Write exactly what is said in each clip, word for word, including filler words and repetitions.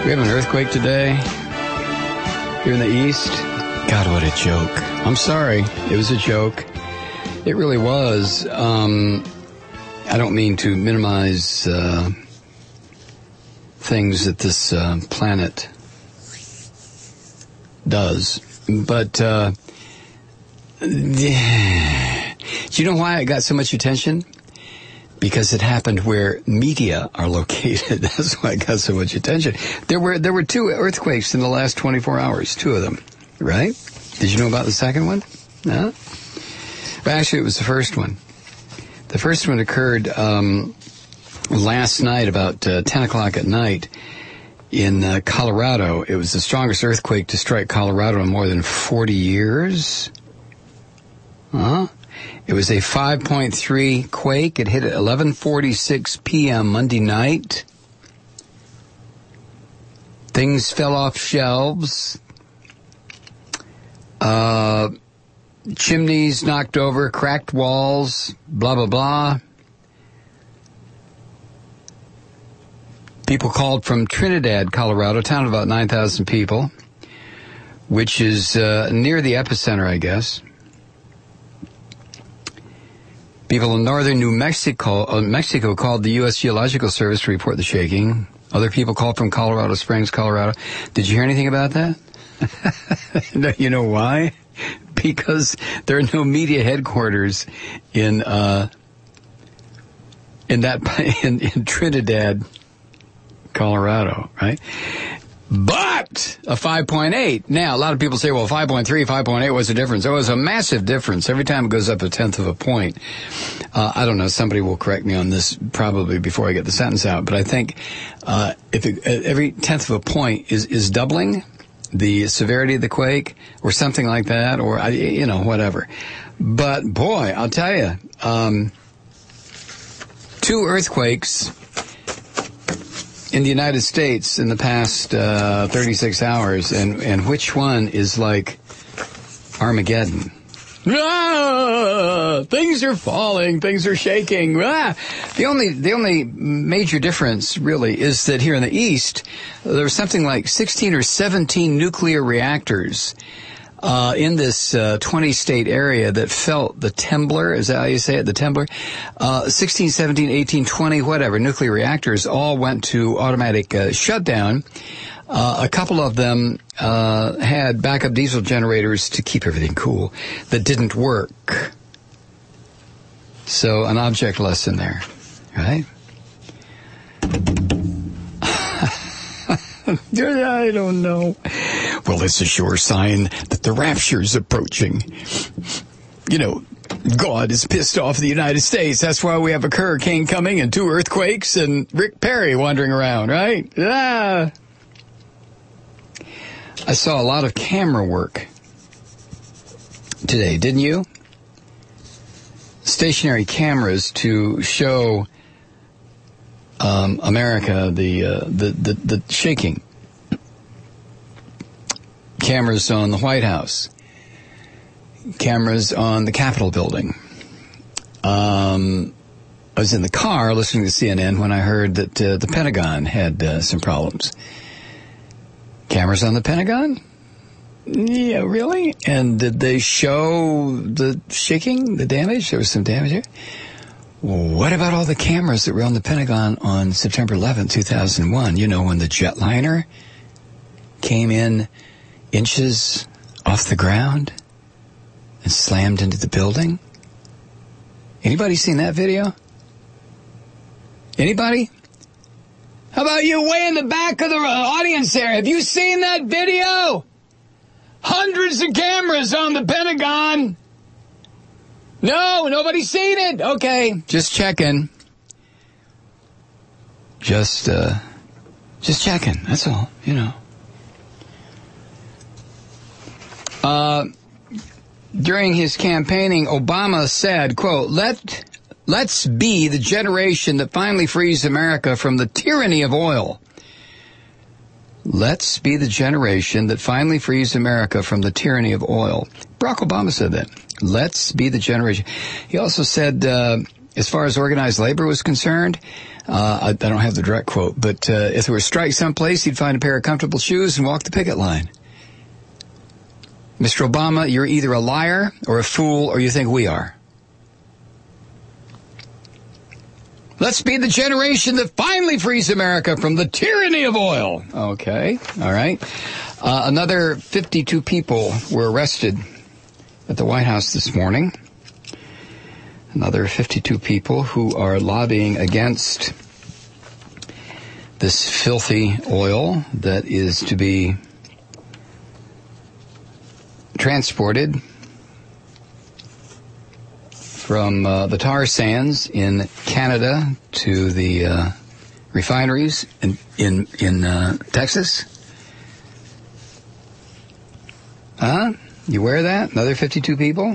We have an earthquake today here in the east. God, what a joke. I'm sorry. It was a joke. It really was. Um, I don't mean to minimize uh, things that this uh, planet does. But uh, do you know why it got so much attention? Because it happened where media are located. That's why it got so much attention. There were there were two earthquakes in the last twenty-four hours, two of them, right? Did you know about the second one? No? Well, actually, it was the first one. The first one occurred um, last night about uh, ten o'clock at night in uh, Colorado. It was the strongest earthquake to strike Colorado in more than forty years. Huh? It was a five point three quake. It hit at eleven forty-six p.m. Monday night. Things fell off shelves. Uh, chimneys knocked over, cracked walls, blah, blah, blah. People called from Trinidad, Colorado, a town of about nine thousand people, which is uh, near the epicenter, I guess. People in northern New Mexico, uh, Mexico called the U S Geological Service to report the shaking. Other people called from Colorado Springs, Colorado. Did you hear anything about that? No, you know why? Because there are no media headquarters in uh, in that in, in Trinidad, Colorado, right? But a five point eight. Now, a lot of people say, well, five point three, five point eight, what's the difference? There was a massive difference. Every time it goes up a tenth of a point. Uh, I don't know. Somebody will correct me on this probably before I get the sentence out. But I think uh, if it, every tenth of a point is, is doubling the severity of the quake or something like that, or, you know, whatever. But, boy, I'll tell you, um, two earthquakes in the United States in the past uh, thirty-six hours, and, and which one is like Armageddon? Ah, things are falling, things are shaking. Ah. The only the only major difference really is that here in the East, there was something like sixteen or seventeen nuclear reactors Uh, in this uh, twenty-state area that felt the temblor, is that how you say it, the temblor? Uh, sixteen, seventeen, eighteen, twenty, whatever, nuclear reactors all went to automatic uh, shutdown. Uh, a couple of them uh, had backup diesel generators to keep everything cool that didn't work. So an object lesson there, right? I don't know. Well, it's a sure sign that the rapture's approaching. You know, God is pissed off the United States. That's why we have a hurricane coming and two earthquakes and Rick Perry wandering around, right? Ah. I saw a lot of camera work today, didn't you? Stationary cameras to show um, America the, uh, the the the shaking. Cameras on the White House. Cameras on the Capitol building. Um, I was in the car listening to C N N when I heard that uh, the Pentagon had uh, some problems. Cameras on the Pentagon? Yeah, really? And did they show the shaking, the damage? There was some damage here. What about all the cameras that were on the Pentagon on September eleventh, two thousand one? You know, when the jetliner came in inches off the ground and slammed into the building? Anybody seen that video? Anybody? How about you way in the back of the audience there? Have you seen that video? Hundreds of cameras on the Pentagon. No, nobody's seen it. Okay, just checking. Just, uh, just checking. That's all, you know. Uh, during his campaigning, Obama said, quote, let, let's be the generation that finally frees America from the tyranny of oil. Let's be the generation that finally frees America from the tyranny of oil. Barack Obama said that. Let's be the generation. He also said, uh, as far as organized labor was concerned, uh, I, I don't have the direct quote, but uh, if there were a strike someplace, he'd find a pair of comfortable shoes and walk the picket line. Mister Obama, you're either a liar or a fool, or you think we are. Let's be the generation that finally frees America from the tyranny of oil. Okay, all right. Uh, another fifty-two people were arrested at the White House this morning. Another fifty-two people who are lobbying against this filthy oil that is to be transported from uh, the tar sands in Canada to the uh, refineries in in, in uh, Texas. Huh? You aware of that? Another fifty-two people?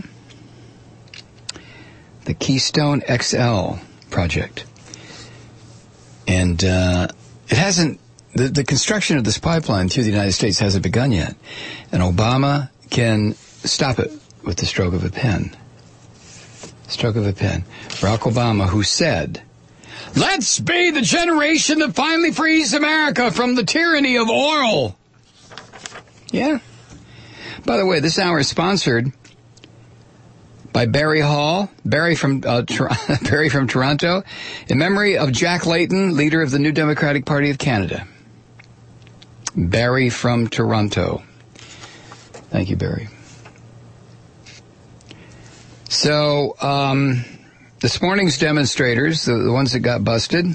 The Keystone X L project. And uh, it hasn't, the, the construction of this pipeline through the United States hasn't begun yet. And Obama can stop it with the stroke of a pen. Stroke of a pen. Barack Obama, who said, let's be the generation that finally frees America from the tyranny of oil. Yeah. By the way, this hour is sponsored by Barry Hall, Barry from uh, Tor- Barry from Toronto, in memory of Jack Layton, leader of the New Democratic Party of Canada. Barry from Toronto. Thank you, Barry. So, um, this morning's demonstrators, the, the ones that got busted,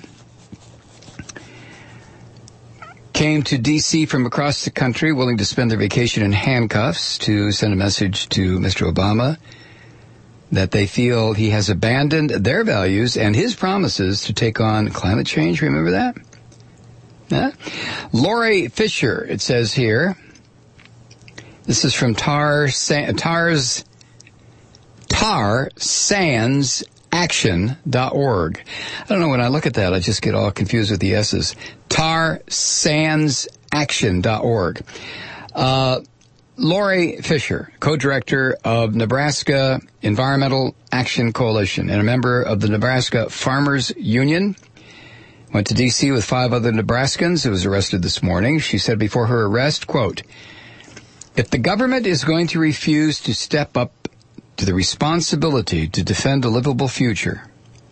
came to D C from across the country willing to spend their vacation in handcuffs to send a message to Mister Obama that they feel he has abandoned their values and his promises to take on climate change. Remember that? Huh? Lori Fisher, it says here. This is from Tar Sa- Tars tar sands action dot org. I don't know, when I look at that, I just get all confused with the S's. tar sands action dot org. Uh, Lori Fisher, co-director of Nebraska Environmental Action Coalition and a member of the Nebraska Farmers Union, went to D C with five other Nebraskans who was arrested this morning. She said before her arrest, quote, if the government is going to refuse to step up to the responsibility to defend a livable future,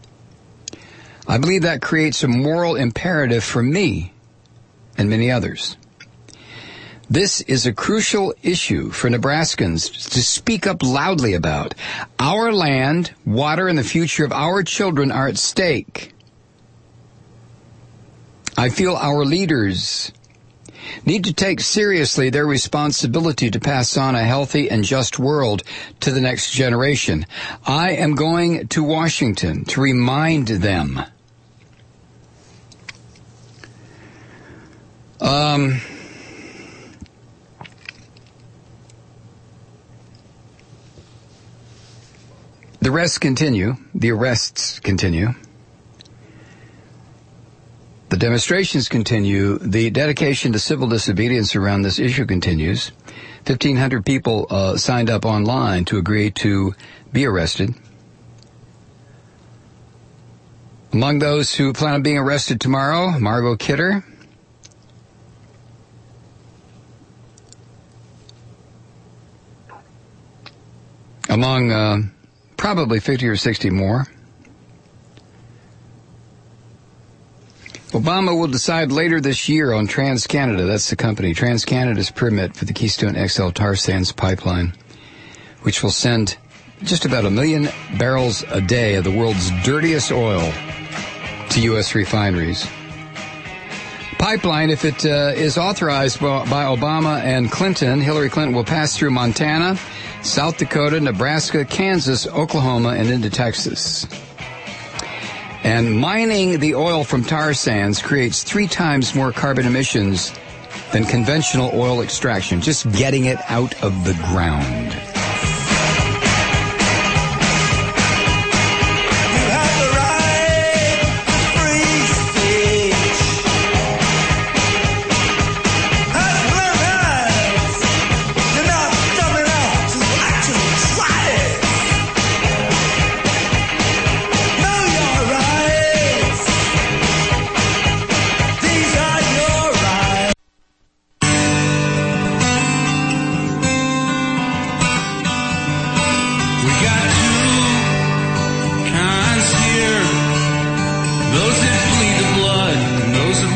I believe that creates a moral imperative for me and many others. This is a crucial issue for Nebraskans to speak up loudly about. Our land, water, and the future of our children are at stake. I feel our leaders need to take seriously their responsibility to pass on a healthy and just world to the next generation. I am going to Washington to remind them. Um... The arrests continue. The arrests continue. The demonstrations continue. The dedication to civil disobedience around this issue continues. fifteen hundred people uh, signed up online to agree to be arrested. Among those who plan on being arrested tomorrow, Margot Kidder. Among uh, probably fifty or sixty more. Obama will decide later this year on TransCanada, that's the company, TransCanada's permit for the Keystone X L tar sands pipeline, which will send just about a million barrels a day of the world's dirtiest oil to U S refineries. Pipeline, if it uh, is authorized by Obama and Clinton, Hillary Clinton will pass through Montana, South Dakota, Nebraska, Kansas, Oklahoma, and into Texas. And mining the oil from tar sands creates three times more carbon emissions than conventional oil extraction, just getting it out of the ground. No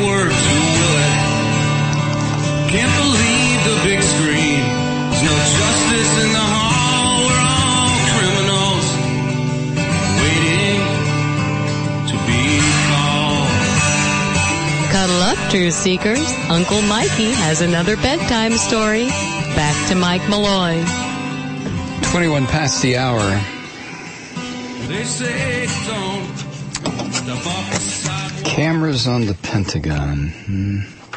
words, who will it? Can't believe the big screen. There's no justice in the hall. We're all criminals waiting to be called. Cuddle up, truth seekers. Uncle Mikey has another bedtime story. Back to Mike Malloy. twenty-one past the hour. They say don't step off the sidewalk. Cameras on the Pentagon. Hmm.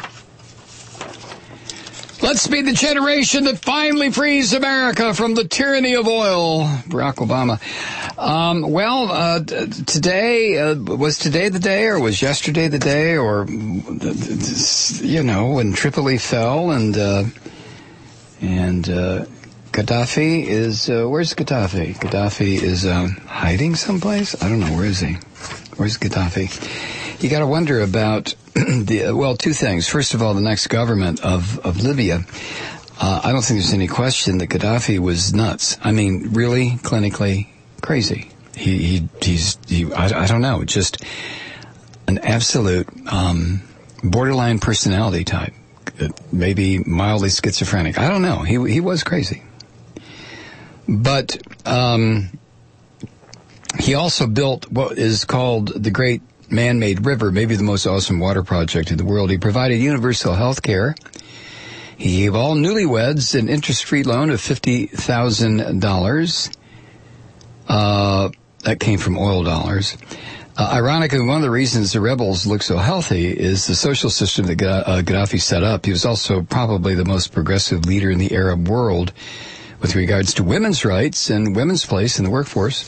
Let's be the generation that finally frees America from the tyranny of oil. Barack Obama. Um, well, uh, t- today, uh, was today the day, or was yesterday the day, or, you know, when Tripoli fell and, uh, and, uh, Gaddafi is, uh, where's Gaddafi? Gaddafi is, um, hiding someplace? I don't know. Where is he? Where's Gaddafi? You got to wonder about the, well, two things. First of all, the next government of, of Libya. Uh, I don't think there's any question that Gaddafi was nuts. I mean, really, clinically crazy. He, he, he's, he, I, I don't know, just an absolute, um, borderline personality type. Maybe mildly schizophrenic. I don't know. He, he was crazy. But, um, he also built what is called the Great Man-Made River, maybe the most awesome water project in the world. He provided universal health care. He gave all newlyweds an interest-free loan of fifty thousand dollars. Uh, that came from oil dollars. Uh, ironically, one of the reasons the rebels look so healthy is the social system that uh, Gaddafi set up. He was also probably the most progressive leader in the Arab world with regards to women's rights and women's place in the workforce.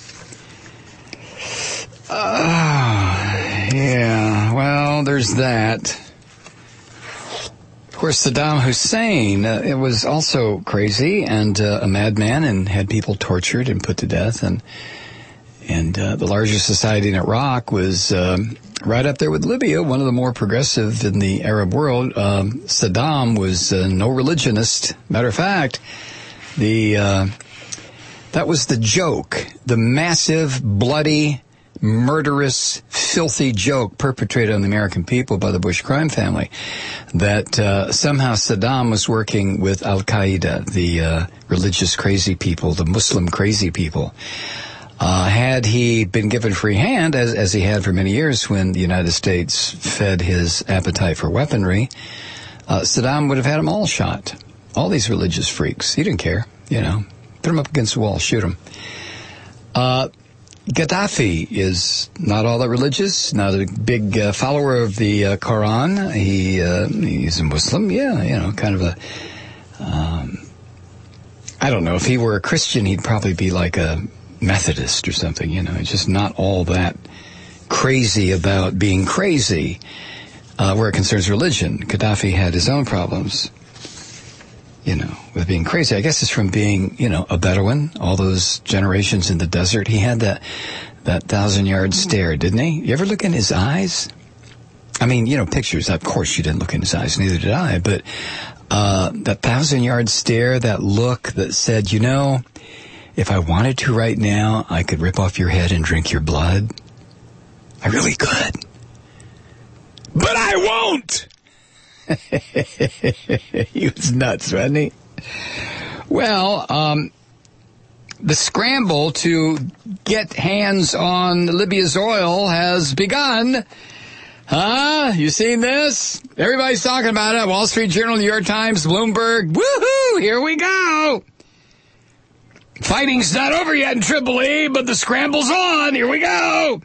Uh, yeah, well, there's that. Of course, Saddam Hussein, uh, it was also crazy and uh, a madman and had people tortured and put to death. And and uh, the largest society in Iraq was um, right up there with Libya, one of the more progressive in the Arab world. Um, Saddam was uh, no religionist. Matter of fact, the uh, that was the joke, the massive, bloody, murderous, filthy joke perpetrated on the American people by the Bush crime family, that uh, somehow Saddam was working with Al-Qaeda, the uh, religious crazy people, the Muslim crazy people. Uh, had he been given free hand, as, as he had for many years when the United States fed his appetite for weaponry, uh, Saddam would have had them all shot. All these religious freaks. He didn't care, you know. Put them up against the wall, shoot them. Uh, Gaddafi is not all that religious, not a big uh, follower of the uh, Quran. He uh, he's a Muslim, yeah, you know, kind of a. Um, I don't know, if he were a Christian, he'd probably be like a Methodist or something. You know, it's just not all that crazy about being crazy uh, where it concerns religion. Gaddafi had his own problems, you know, with being crazy. I guess it's from being, you know, a Bedouin, all those generations in the desert. He had that that thousand-yard stare, didn't he? You ever look in his eyes? I mean, you know, pictures, of course you didn't look in his eyes, neither did I, but uh, that thousand-yard stare, that look that said, you know, if I wanted to right now, I could rip off your head and drink your blood. I really could. But I won't! He was nuts, wasn't he? Well, um, the scramble to get hands on Libya's oil has begun. Huh? You seen this? Everybody's talking about it. Wall Street Journal, New York Times, Bloomberg. Woohoo! Here we go! Fighting's not over yet in Tripoli, but the scramble's on. Here we go!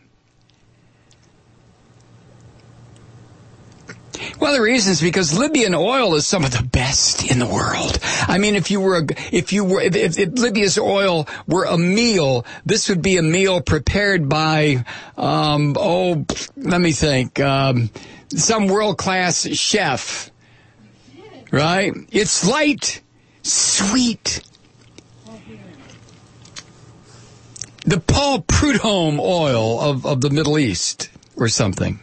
Well, the reason is because Libyan oil is some of the best in the world. I mean, if you were, a, if you were, if, if, if Libya's oil were a meal, this would be a meal prepared by, um, oh, let me think, um, some world-class chef, right? It's light, sweet. The Paul Prudhomme oil of, of the Middle East or something.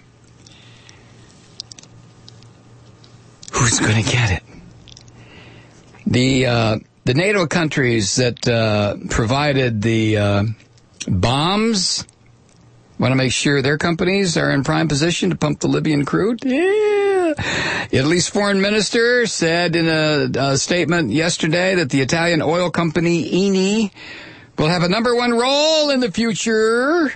Who's going to get it? The uh, the NATO countries that uh, provided the uh, bombs Want to make sure their companies are in prime position to pump the Libyan crude? Yeah. Italy's foreign minister said in a, a statement yesterday that the Italian oil company Eni will have a number one role in the future.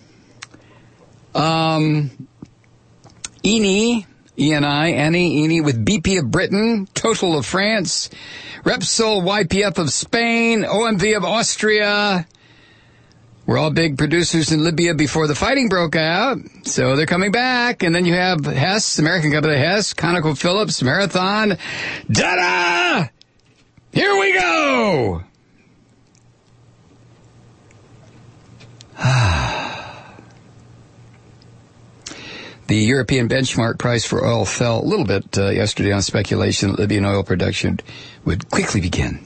Um, Eni, E N I, Eni, Eni with B P of Britain, Total of France, Repsol, Y P F of Spain, O M V of Austria. We're all big producers in Libya before the fighting broke out, so they're coming back. And then you have Hess, American company Hess, ConocoPhillips, Marathon. Da-da! Here we go! The European benchmark price for oil fell a little bit uh, yesterday on speculation that Libyan oil production would quickly begin.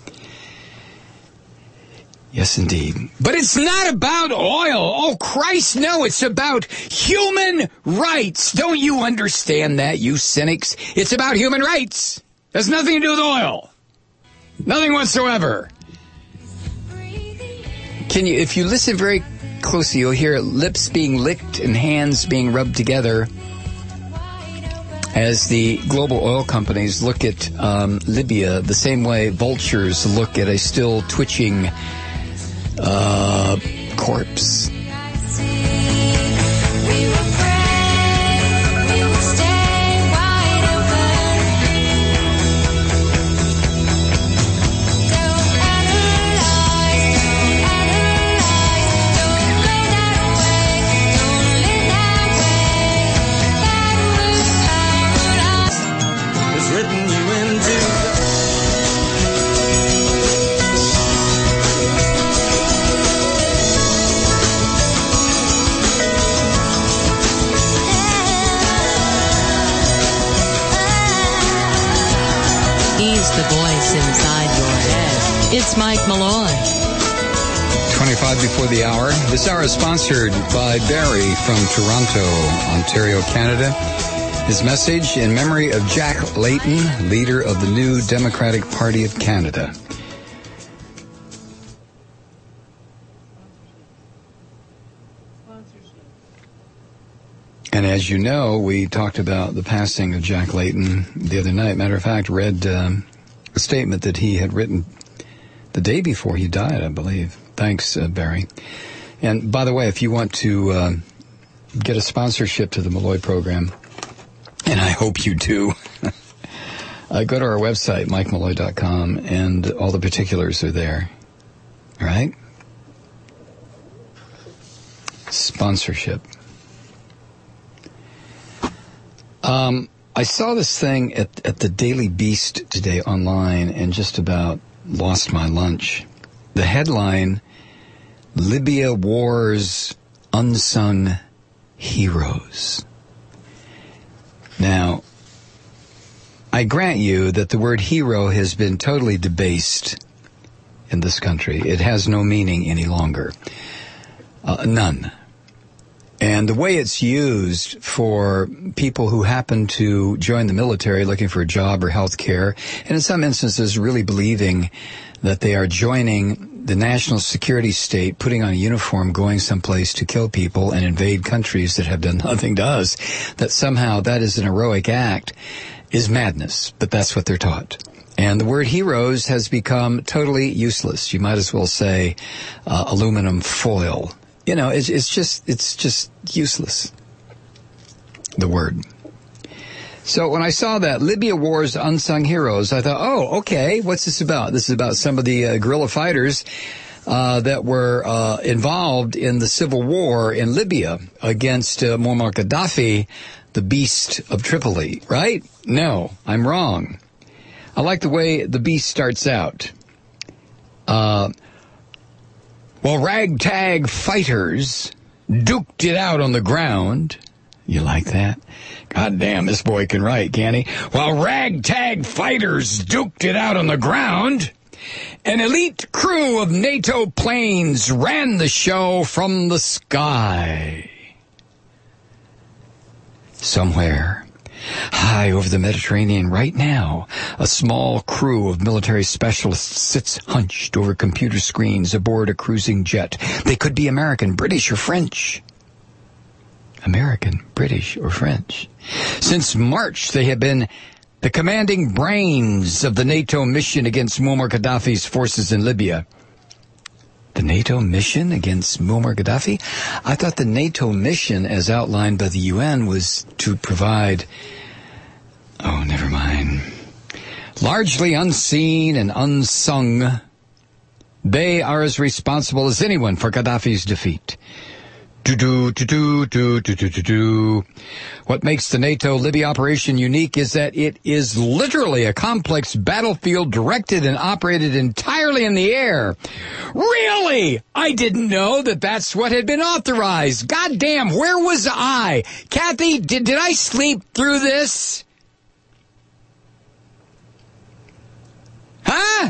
Yes, indeed. But it's not about oil. Oh, Christ, no. It's about human rights. Don't you understand that, you cynics? It's about human rights. Has nothing to do with oil. Nothing whatsoever. Can you, if you listen very closely, you'll hear lips being licked and hands being rubbed together as the global oil companies look at um, Libya the same way vultures look at a still twitching Uh, corpse. The voice inside your head. It's Mike Malloy. twenty-five before the hour. This hour is sponsored by Barry from Toronto, Ontario, Canada. His message in memory of Jack Layton, leader of the New Democratic Party of Canada. And as you know, we talked about the passing of Jack Layton the other night. Matter of fact, read um, a statement that he had written the day before he died, I believe. Thanks, uh, Barry. And by the way, if you want to uh, get a sponsorship to the Malloy program, and I hope you do, uh, go to our website, mike malloy dot com, and all the particulars are there. All right? Sponsorship. Um, I saw this thing at, at the Daily Beast today online and just about lost my lunch. The headline, Libya War's Unsung Heroes. Now, I grant you that the word hero has been totally debased in this country. It has no meaning any longer. Uh, none. And the way it's used for people who happen to join the military looking for a job or health care, and in some instances really believing that they are joining the national security state, putting on a uniform, going someplace to kill people and invade countries that have done nothing to us, that somehow that is an heroic act, is madness. But that's what they're taught. And the word heroes has become totally useless. You might as well say uh, aluminum foil. You know, it's, it's just it's just useless, the word. So when I saw that, Libya War's Unsung Heroes, I thought, oh, okay, what's this about? This is about some of the uh, guerrilla fighters uh, that were uh, involved in the civil war in Libya against uh, Muammar Gaddafi, the beast of Tripoli, right? No, I'm wrong. I like the way the beast starts out. Uh While ragtag fighters duked it out on the ground. You like that? God damn, this boy can write, can't he? While ragtag fighters duked it out on the ground, an elite crew of NATO planes ran the show from the sky. Somewhere high over the Mediterranean right now, a small crew of military specialists sits hunched over computer screens aboard a cruising jet. They could be American, British, or French. American, British, or French. Since March, they have been the commanding brains of the NATO mission against Muammar Gaddafi's forces in Libya. The NATO mission against Muammar Gaddafi? I thought the NATO mission, as outlined by the U N, was to provide... Oh, never mind. Largely unseen and unsung, they are as responsible as anyone for Gaddafi's defeat. Do-do, do-do, do-do, do-do. What makes the NATO Libya operation unique is that it is literally a complex battlefield directed and operated entirely in the air. Really? I didn't know that that's what had been authorized. Goddamn, where was I? Kathy, did, did I sleep through this? Huh?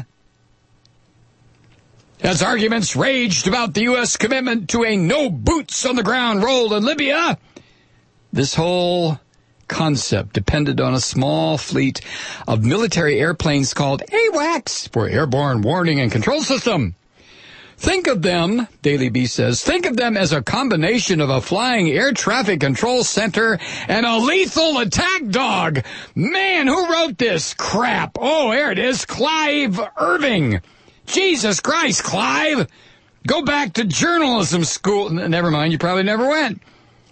As arguments raged about the U S commitment to a no-boots-on-the-ground role in Libya, this whole concept depended on a small fleet of military airplanes called AWACS, for Airborne Warning and Control System. Think of them, Daily Beast says, think of them as a combination of a flying air traffic control center and a lethal attack dog. Man, who wrote this crap? Oh, here it is, Clive Irving. Jesus Christ, Clive! Go back to journalism school. Never mind, you probably never went.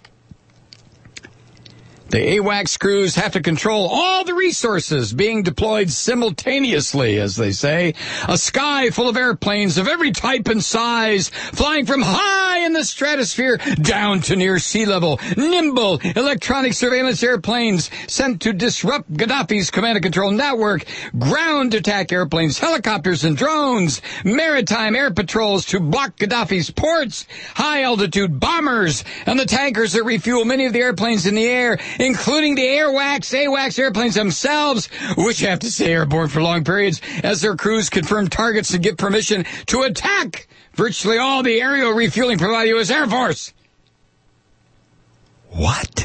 The AWACS crews have to control all the resources being deployed simultaneously, as they say. A sky full of airplanes of every type and size, flying from high in the stratosphere down to near sea level. Nimble electronic surveillance airplanes sent to disrupt Gaddafi's command and control network. Ground attack airplanes, helicopters and drones. Maritime air patrols to block Gaddafi's ports. High altitude bombers and the tankers that refuel many of the airplanes in the air, including the AWACS, AWACS airplanes themselves, which have to stay airborne for long periods as their crews confirm targets and give permission to attack virtually all the aerial refueling provided by the U S Air Force. What?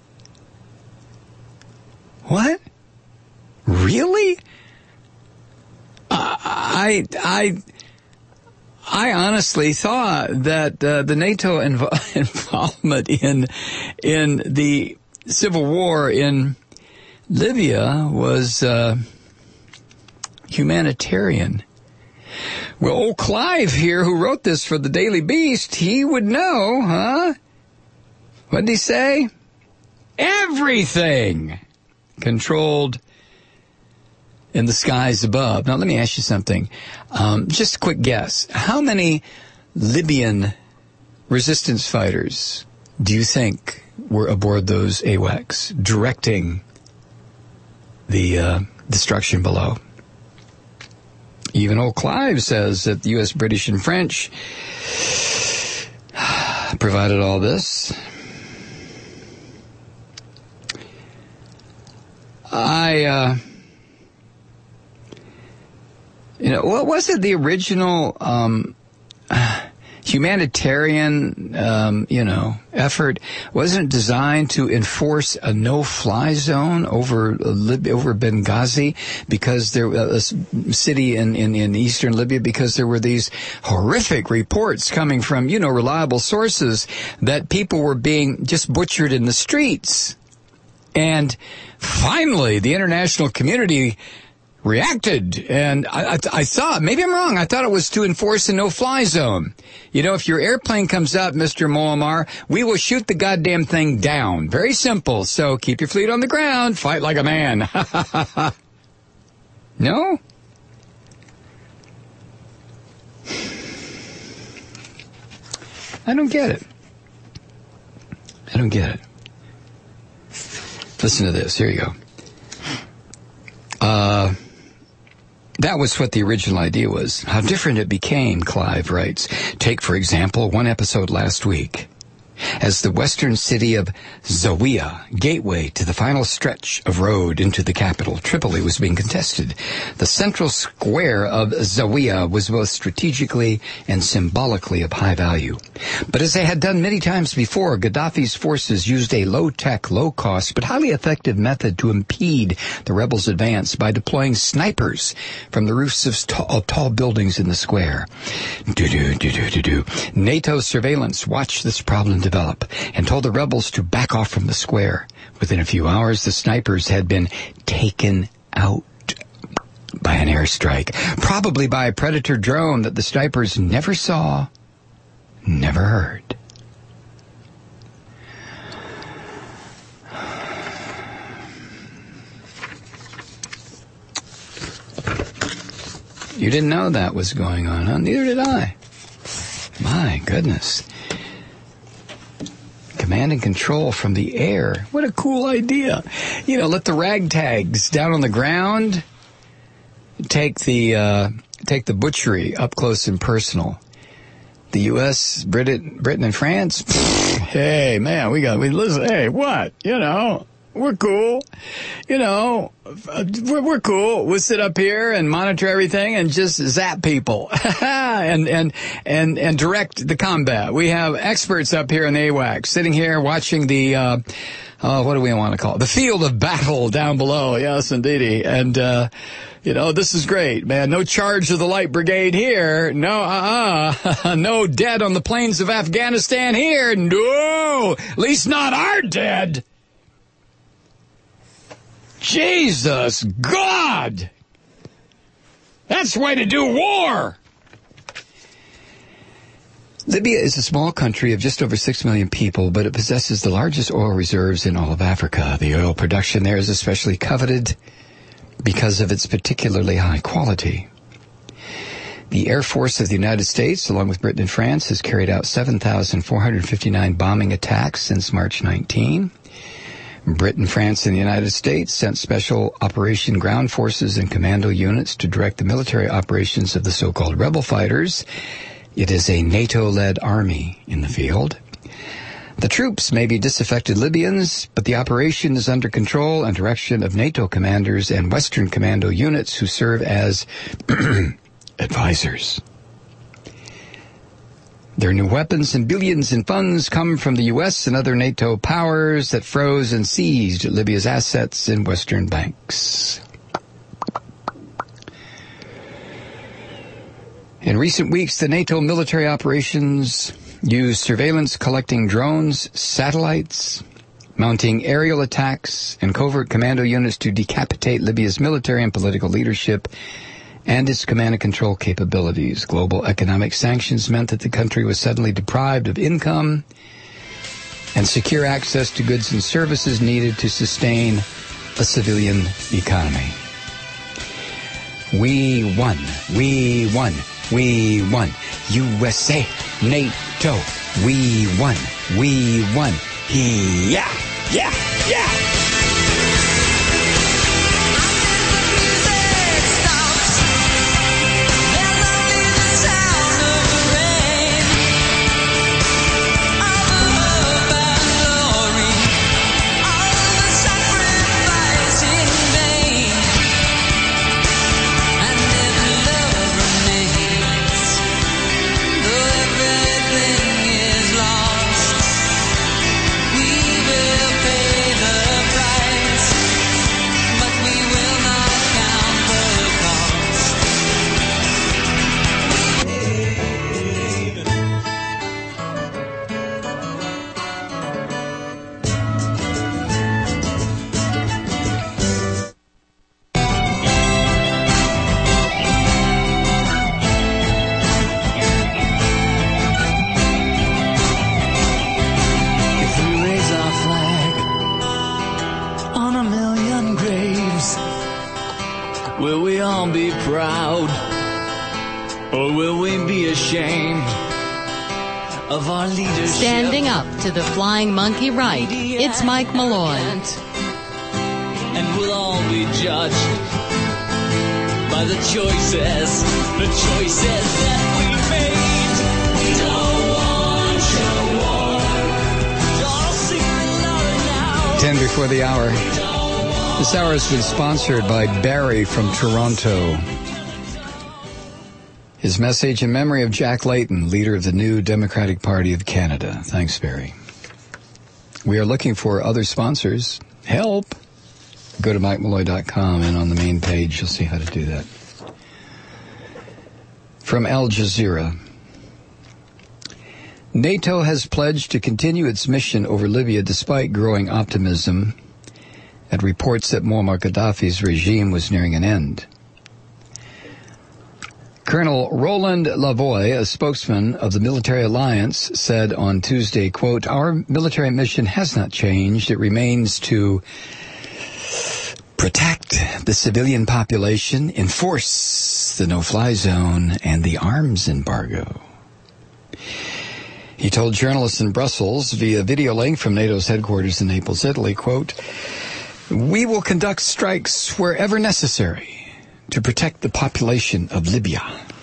What? Really? Uh, I, I, I honestly thought that uh, the NATO inv- involvement in, in the civil war in Libya was uh, humanitarian. Well, old Clive here, who wrote this for the Daily Beast, he would know, huh? What did he say? Everything controlled in the skies above. Now, let me ask you something. Um, just a quick guess. How many Libyan resistance fighters do you think were aboard those AWACS, directing the uh, destruction below? Even old Clive says that the U S, British, and French provided all this. I, uh, you know, what was it, the original um, humanitarian, um, you know, effort? Wasn't it designed to enforce a no-fly zone over Lib- over Benghazi, because there was a city in, in, in eastern Libya, because there were these horrific reports coming from, you know, reliable sources that people were being just butchered in the streets. And finally, the international community reacted, and I, I, I thought, maybe I'm wrong, I thought it was to enforce a no-fly zone. You know, if your airplane comes up, Mister Muammar, we will shoot the goddamn thing down. Very simple. So keep your fleet on the ground, fight like a man. No? I don't get it. I don't get it. Listen to this. Here you go. Uh, that was what the original idea was. How different it became, Clive writes. Take, for example, one episode last week. As the western city of Zawiya, gateway to the final stretch of road into the capital, Tripoli, was being contested, the central square of Zawiya was both strategically and symbolically of high value. But as they had done many times before, Gaddafi's forces used a low-tech, low-cost, but highly effective method to impede the rebels' advance by deploying snipers from the roofs of tall, of tall buildings in the square. Do-do, do-do, do-do. NATO surveillance watched this problem develop. develop and told the rebels to back off from the square. Within a few hours, the snipers had been taken out by an airstrike, probably by a Predator drone that the snipers never saw, never heard. You didn't know that was going on, huh? Neither did I. My goodness. Command and control from the air. What a cool idea. You know, let the ragtags down on the ground take the uh, take the butchery up close and personal. The U S, Britain, Britain and France, pfft, hey, man, we got, we listen, hey, what? You know, we're cool. You know, we're, we're cool. We'll sit up here and monitor everything and just zap people and, and, and, and direct the combat. We have experts up here in the AWACS sitting here watching the, uh, uh, what do we want to call it? The field of battle down below. Yes, indeedy. And, uh, you know, this is great, man. No charge of the light brigade here. No, uh-uh. No dead on the plains of Afghanistan here. No, at least not our dead. Jesus, God! That's the way to do war! Libya is a small country of just over six million people, but it possesses the largest oil reserves in all of Africa. The oil production there is especially coveted because of its particularly high quality. The Air Force of the United States, along with Britain and France, has carried out seven thousand four hundred fifty-nine bombing attacks since March nineteenth. Britain, France, and the United States sent special operation ground forces and commando units to direct the military operations of the so-called rebel fighters. It is a NATO-led army in the field. The troops may be disaffected Libyans, but the operation is under control and direction of NATO commanders and Western commando units who serve as advisors. Their new weapons and billions in funds come from the U S and other NATO powers that froze and seized Libya's assets in Western banks. In recent weeks, the NATO military operations used surveillance collecting drones, satellites, mounting aerial attacks, and covert commando units to decapitate Libya's military and political leadership and its command and control capabilities. Global economic sanctions meant that the country was suddenly deprived of income and secure access to goods and services needed to sustain a civilian economy. We won. We won. We won. U S A, NATO. We won. We won. Yeah, yeah, yeah. Standing up to the flying monkey right, it's Mike Malloy. And we'll all be judged by the choices, the choices that we made. We don't want your war. Don't seek love now. Ten before the hour. This hour has been sponsored by Barry from Toronto. His message in memory of Jack Layton, leader of the new Democratic Party of Canada. Thanks, Barry. We are looking for other sponsors. Help! Go to mike malloy dot com, and on the main page you'll see how to do that. From Al Jazeera. NATO has pledged to continue its mission over Libya despite growing optimism at reports that Muammar Gaddafi's regime was nearing an end. Colonel Roland Lavoie, a spokesman of the military alliance, said on Tuesday, quote, "Our military mission has not changed. It remains to protect the civilian population, enforce the no-fly zone, and the arms embargo." He told journalists in Brussels via video link from NATO's headquarters in Naples, Italy, quote, "We will conduct strikes wherever necessary to protect the population of Libya."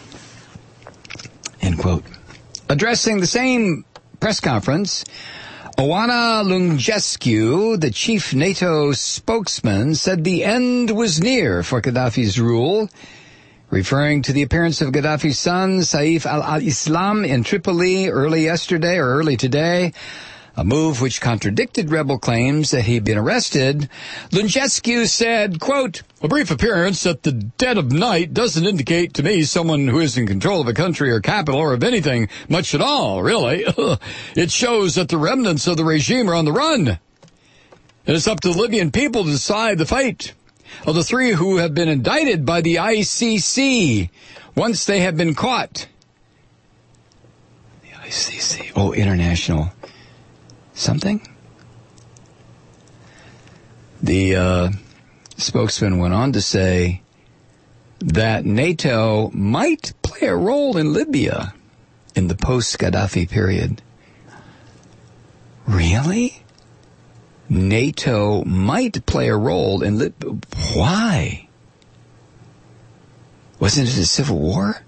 End quote. Addressing the same press conference, Oana Lungescu, the chief NATO spokesman, said the end was near for Gaddafi's rule, referring to the appearance of Gaddafi's son, Saif al-Islam, in Tripoli early yesterday or early today, a move which contradicted rebel claims that he'd been arrested. Lungescu said, quote, "A brief appearance at the dead of night doesn't indicate to me someone who is in control of a country or capital or of anything much at all, really. It shows that the remnants of the regime are on the run. And it's up to the Libyan people to decide the fate of the three who have been indicted by the I C C once they have been caught." The I C C, oh, international something? The uh, spokesman went on to say that NATO might play a role in Libya in the post-Gaddafi period. Really? NATO might play a role in Libya? Why? Wasn't it a civil war?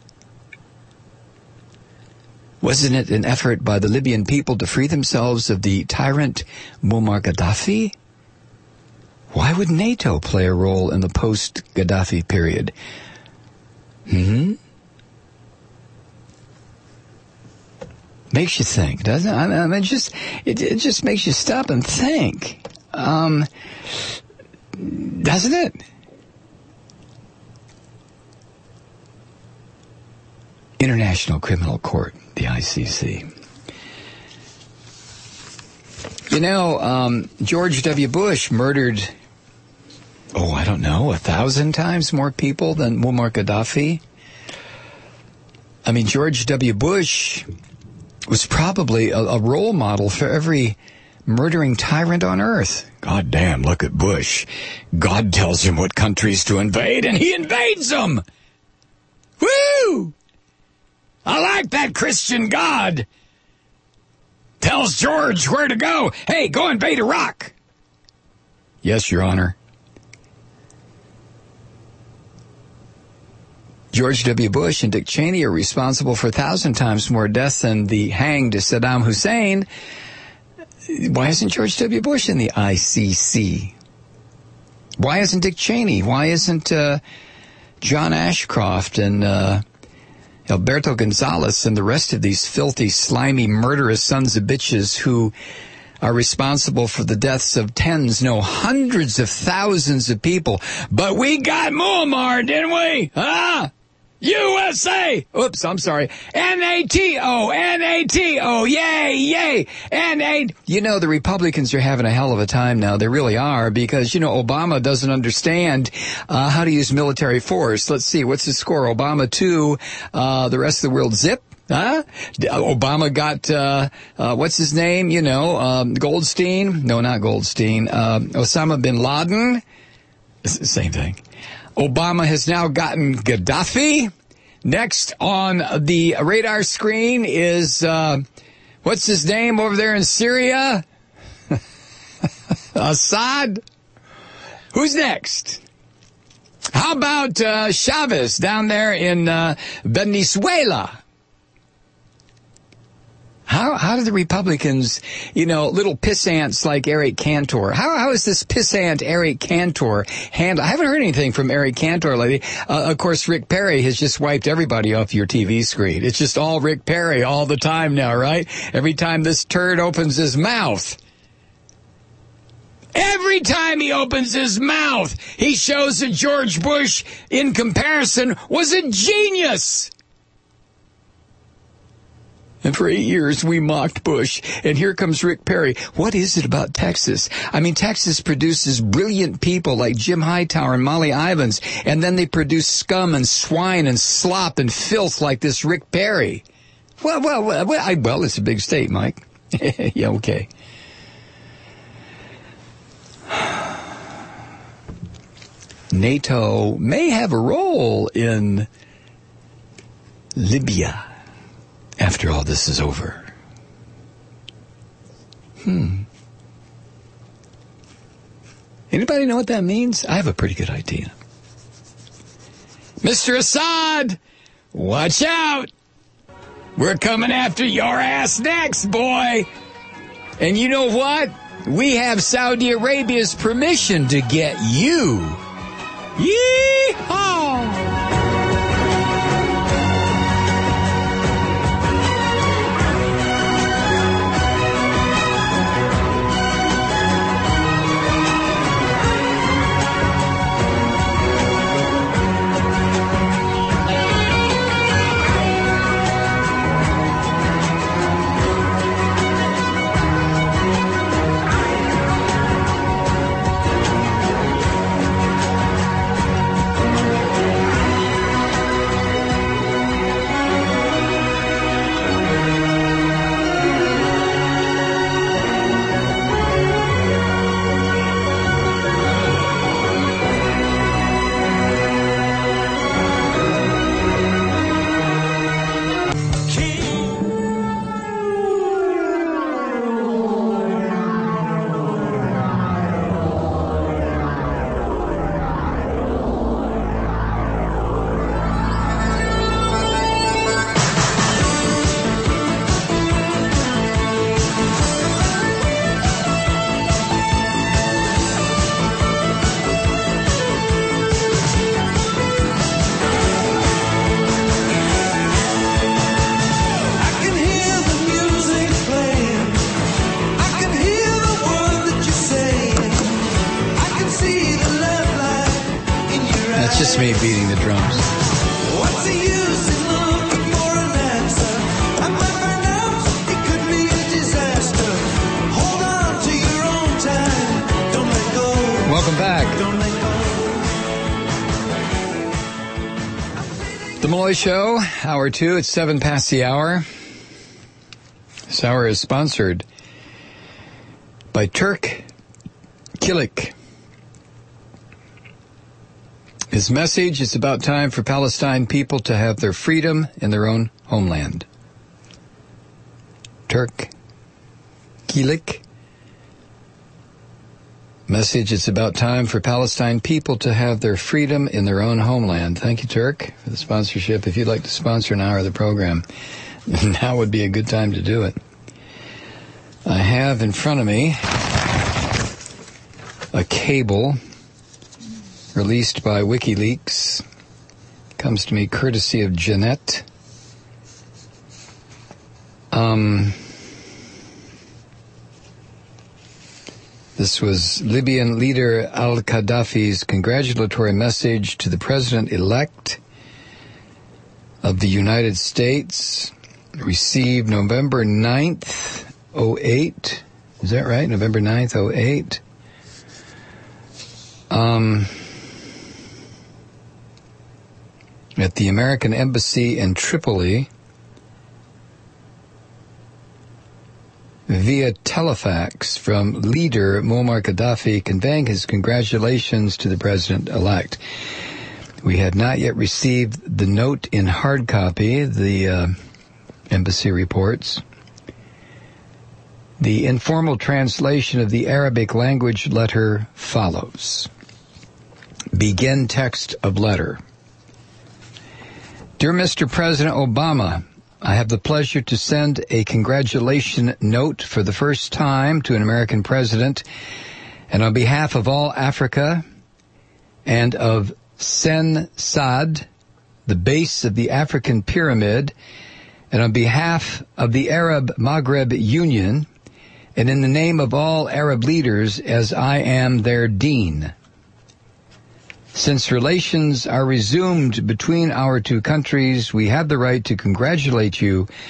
Wasn't it an effort by the Libyan people to free themselves of the tyrant Muammar Gaddafi? Why would NATO play a role in the post-Gaddafi period? Hmm? Makes you think, doesn't it? I mean, it just, it, it just makes you stop and think. Um, doesn't it? International Criminal Court, the I C C. You know, um, George W. Bush murdered, oh, I don't know, a thousand times more people than Muammar Gaddafi. I mean, George W. Bush was probably a, a role model for every murdering tyrant on earth. God damn, look at Bush. God tells him what countries to invade, and he invades them. Woo! I like that Christian God. Tells George where to go. Hey, go invade Iraq. Yes, Your Honor. George W. Bush and Dick Cheney are responsible for a thousand times more deaths than the hanged Saddam Hussein. Why isn't George W. Bush in the I C C? Why isn't Dick Cheney? Why isn't uh, John Ashcroft and uh, Alberto Gonzalez and the rest of these filthy, slimy, murderous sons of bitches who are responsible for the deaths of tens, no, hundreds of thousands of people? But we got Muammar, didn't we? Huh? U S A! Oops, I'm sorry. N A T O, N A T O, yay, yay, N A... You know, the Republicans are having a hell of a time now. They really are, because, you know, Obama doesn't understand uh, how to use military force. Let's see, what's the score? Obama two, uh, the rest of the world zip? Huh? Obama got, uh, uh, what's his name? You know, um, Goldstein? No, not Goldstein. Uh, Osama bin Laden? Same thing. Obama has now gotten Gaddafi. Next on the radar screen is, uh, what's his name over there in Syria? Assad? Who's next? How about uh, Chavez down there in uh, Venezuela? How how do the Republicans, you know, little pissants like Eric Cantor, how how is this pissant Eric Cantor handle? I haven't heard anything from Eric Cantor lately. Uh, of course, Rick Perry has just wiped everybody off your T V screen. It's just all Rick Perry all the time now, right? Every time this turd opens his mouth. Every time he opens his mouth, he shows that George Bush, in comparison, was a genius. And for eight years, we mocked Bush. And here comes Rick Perry. What is it about Texas? I mean, Texas produces brilliant people like Jim Hightower and Molly Ivins. And then they produce scum and swine and slop and filth like this Rick Perry. Well, well, well, well, I, well it's a big state, Mike. Yeah, okay. NATO may have a role in Libya after all this is over. Hmm. Anybody know what that means? I have a pretty good idea. Mister Assad, watch out! We're coming after your ass next, boy! And you know what? We have Saudi Arabia's permission to get you. Yee-haw! Me beating the drums. What's the use in looking for an answer? I might find out it could be a disaster. Hold on to your own time. Don't let go. Welcome back. Don't let go. The Malloy Show, hour two. It's seven past the hour. This hour is sponsored by Turk Kilik. His message, it's about time for Palestine people to have their freedom in their own homeland. Turk Kilik. Message, it's about time for Palestine people to have their freedom in their own homeland. Thank you, Turk, for the sponsorship. If you'd like to sponsor an hour of the program, now would be a good time to do it. I have in front of me a cable released by WikiLeaks. Comes to me courtesy of Jeanette. Um, this was Libyan leader al-Qaddafi's congratulatory message to the president-elect of the United States, received November ninth, oh eight. Is that right? November ninth, oh eight. Um... At the American Embassy in Tripoli, via telefax from leader Muammar Gaddafi conveying his congratulations to the president-elect. We had not yet received the note in hard copy, the uh, embassy reports. The informal translation of the Arabic language letter follows. Begin text of letter. Dear Mister President Obama, I have the pleasure to send a congratulation note for the first time to an American president, and on behalf of all Africa and of Sen Sad, the base of the African pyramid, and on behalf of the Arab Maghreb Union, and in the name of all Arab leaders, as I am their dean. Since relations are resumed between our two countries, we have the right to congratulate you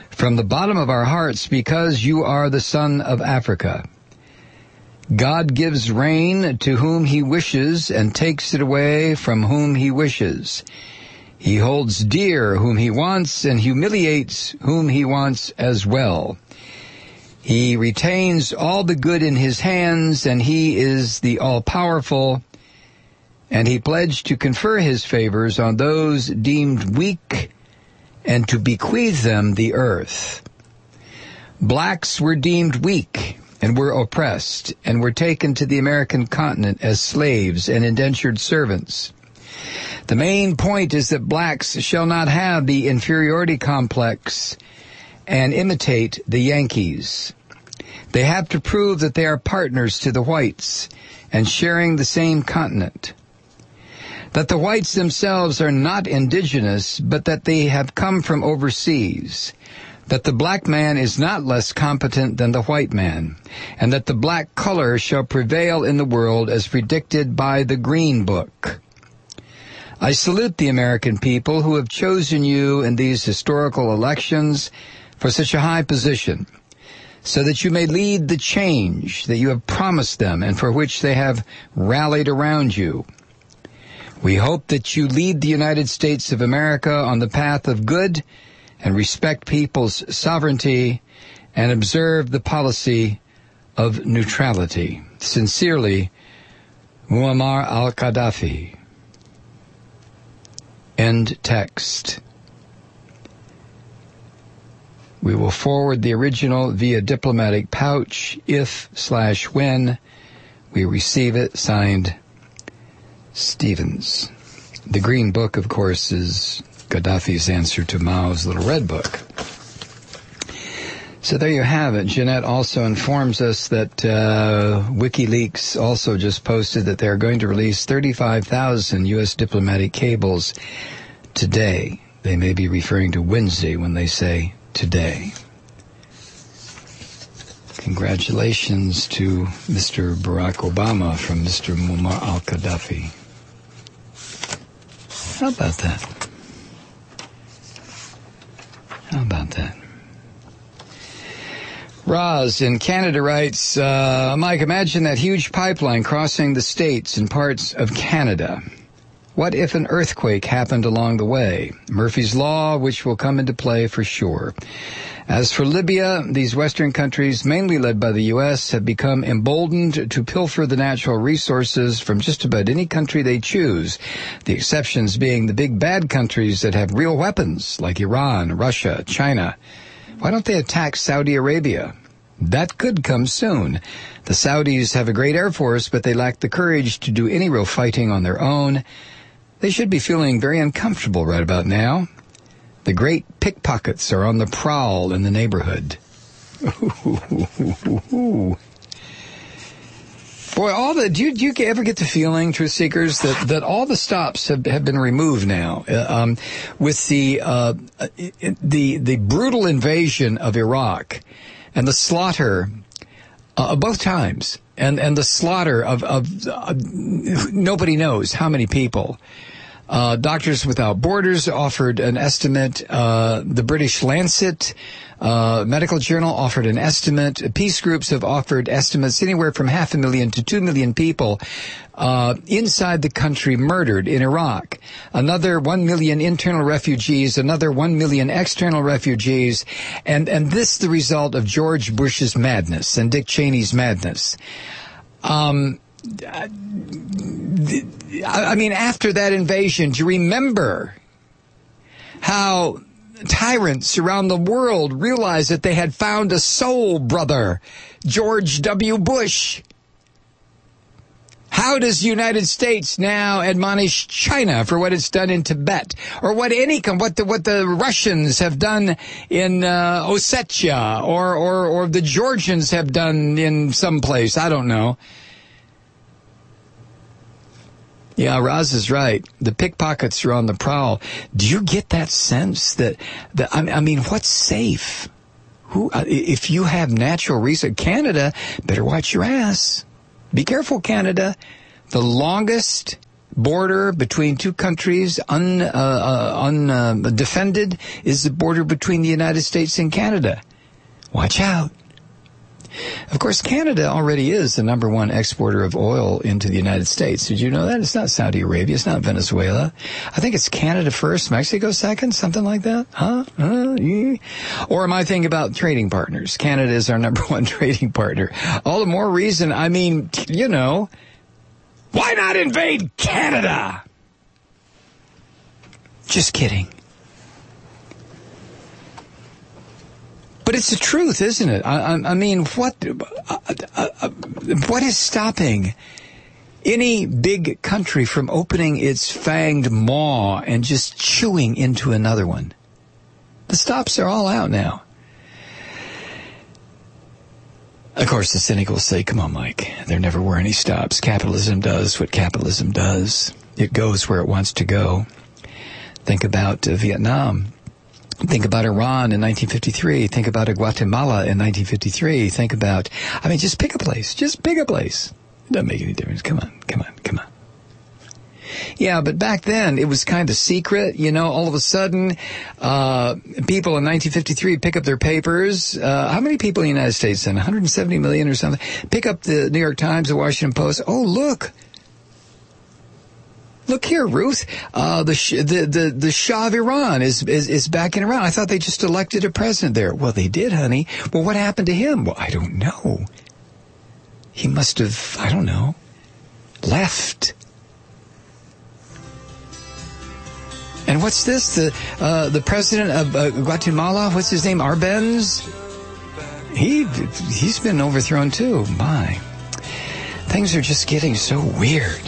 from the bottom of our hearts because you are the son of Africa. God gives rain to whom he wishes and takes it away from whom he wishes. He holds dear whom he wants and humiliates whom he wants as well. He retains all the good in his hands, and he is the all-powerful, and he pledged to confer his favors on those deemed weak and to bequeath them the earth. Blacks were deemed weak and were oppressed, and were taken to the American continent as slaves and indentured servants. The main point is that blacks shall not have the inferiority complex and imitate the Yankees. They have to prove that they are partners to the whites and sharing the same continent. That the whites themselves are not indigenous, but that they have come from overseas. That the black man is not less competent than the white man, and that the black color shall prevail in the world as predicted by the Green Book. I salute the American people who have chosen you in these historical elections for such a high position, so that you may lead the change that you have promised them and for which they have rallied around you. We hope that you lead the United States of America on the path of good and respect people's sovereignty and observe the policy of neutrality. Sincerely, Muammar al-Gaddafi. End text. We will forward the original via diplomatic pouch if slash when we receive it. Signed, Stevens. The Green Book, of course, is Gaddafi's answer to Mao's Little Red Book. So there you have it. Jeanette also informs us that uh, WikiLeaks also just posted that they're going to release thirty-five thousand U S diplomatic cables today. They may be referring to Wednesday when they say today. Congratulations to Mister Barack Obama from Mister Muammar al-Gaddafi. How about that? How about that? Roz in Canada writes, uh, Mike, imagine that huge pipeline crossing the states and parts of Canada. What if an earthquake happened along the way? Murphy's Law, which will come into play for sure. As for Libya, these Western countries, mainly led by the U S, have become emboldened to pilfer the natural resources from just about any country they choose, the exceptions being the big bad countries that have real weapons, like Iran, Russia, China. Why don't they attack Saudi Arabia? That could come soon. The Saudis have a great air force, but they lack the courage to do any real fighting on their own. They should be feeling very uncomfortable right about now. The great pickpockets are on the prowl in the neighborhood. Boy, all the do you, do you ever get the feeling, truth seekers, that, that all the stops have have been removed now uh, um, with the uh, the the brutal invasion of Iraq and the slaughter uh, both times and and the slaughter of of uh, nobody knows how many people. Uh, Doctors Without Borders offered an estimate. Uh, the British Lancet uh, Medical Journal offered an estimate. Peace groups have offered estimates anywhere from half a million to two million people uh, inside the country murdered in Iraq. Another one million internal refugees, another one million external refugees, and and this the result of George Bush's madness and Dick Cheney's madness. Um. I mean, after that invasion, do you remember how tyrants around the world realized that they had found a soul brother, George W. Bush? How does the United States now admonish China for what it's done in Tibet, or what any what the what the Russians have done in uh, Ossetia, or, or or the Georgians have done in some place? I don't know. Yeah, Roz is right. The pickpockets are on the prowl. Do you get that sense that, that I mean, what's safe? Who, if you have natural resources, Canada, better watch your ass. Be careful, Canada. The longest border between two countries un, uh, uh, undefended is the border between the United States and Canada. Watch out. Of course, Canada already is the number one exporter of oil into the United States. Did you know that? It's not Saudi Arabia. It's not Venezuela. I think it's Canada first, Mexico second, something like that. Huh? Uh, yeah. Or am I thinking about trading partners? Canada is our number one trading partner. All the more reason, I mean, you know, why not invade Canada? Just kidding. But it's the truth, isn't it? I, I, I mean, what uh, uh, uh, what is stopping any big country from opening its fanged maw and just chewing into another one? The stops are all out now. Of course, the cynic will say, come on, Mike, there never were any stops. Capitalism does what capitalism does. It goes where it wants to go. Think about uh, Vietnam. Think about Iran in nineteen fifty-three. Think about Guatemala in nineteen fifty-three. Think about, I mean, just pick a place. Just pick a place. It doesn't make any difference. Come on, come on, come on. Yeah, but back then, it was kind of secret. You know, all of a sudden, uh, people in nineteen fifty-three pick up their papers. Uh, how many people in the United States then? one hundred seventy million or something. Pick up the New York Times, the Washington Post. Oh, look. Look here, Ruth. Uh, the, the the the Shah of Iran is, is is back in Iran. I thought they just elected a president there. Well, they did, honey. Well, what happened to him? Well, I don't know. He must have, I don't know, left. And what's this? The uh, the president of uh, Guatemala. What's his name? Arbenz. He he's been overthrown too. My, things are just getting so weird.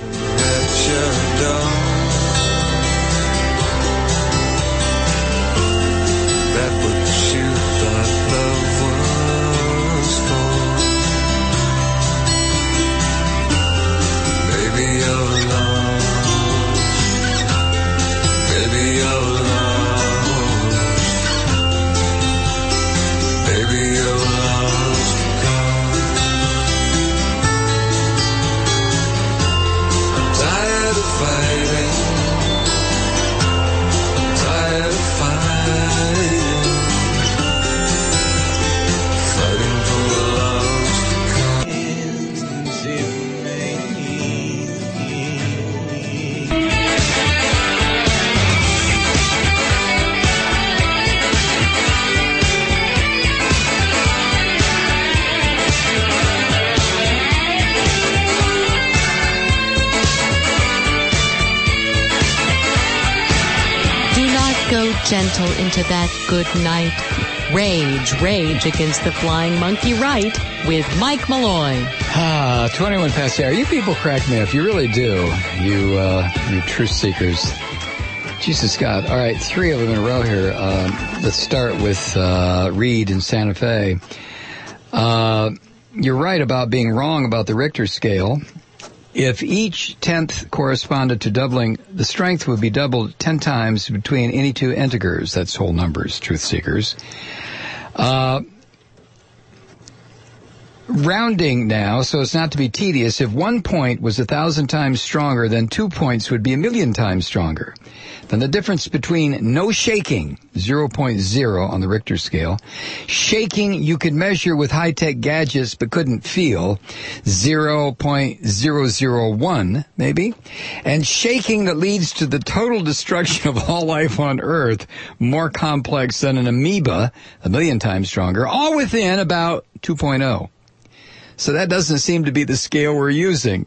Gentle into that good night. Rage, rage against the flying monkey right with Mike Malloy. Ah, twenty-one past the hour. You people crack me up. You really do. You, uh, you truth seekers. Jesus God. All right, three of them in a row here. Uh, let's start with uh, Reed in Santa Fe. Uh, you're right about being wrong about the Richter scale. If each tenth corresponded to doubling, the strength would be doubled ten times between any two integers. That's whole numbers, truth seekers. Uh, rounding now, so it's not to be tedious, if one point was a thousand times stronger, then two points would be a million times stronger. Then the difference between no shaking, zero point zero on the Richter scale, shaking you could measure with high-tech gadgets but couldn't feel, zero point zero zero one maybe, and shaking that leads to the total destruction of all life on Earth, more complex than an amoeba, a million times stronger, all within about two point oh. So that doesn't seem to be the scale we're using.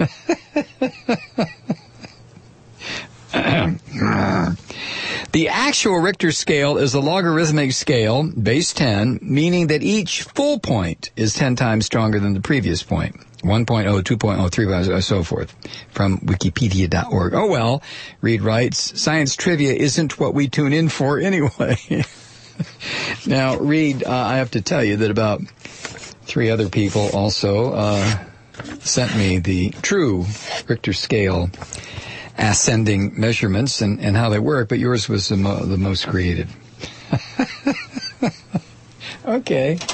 The actual Richter scale is a logarithmic scale, base ten, meaning that each full point is ten times stronger than the previous point. one point oh, two point oh, three point oh, and so forth. From wikipedia dot org. Oh well, Reed writes, science trivia isn't what we tune in for anyway. Now, Reed, uh, I have to tell you that about three other people also uh, sent me the true Richter scale ascending measurements and, and how they work, but yours was the, mo- the most creative. Okay.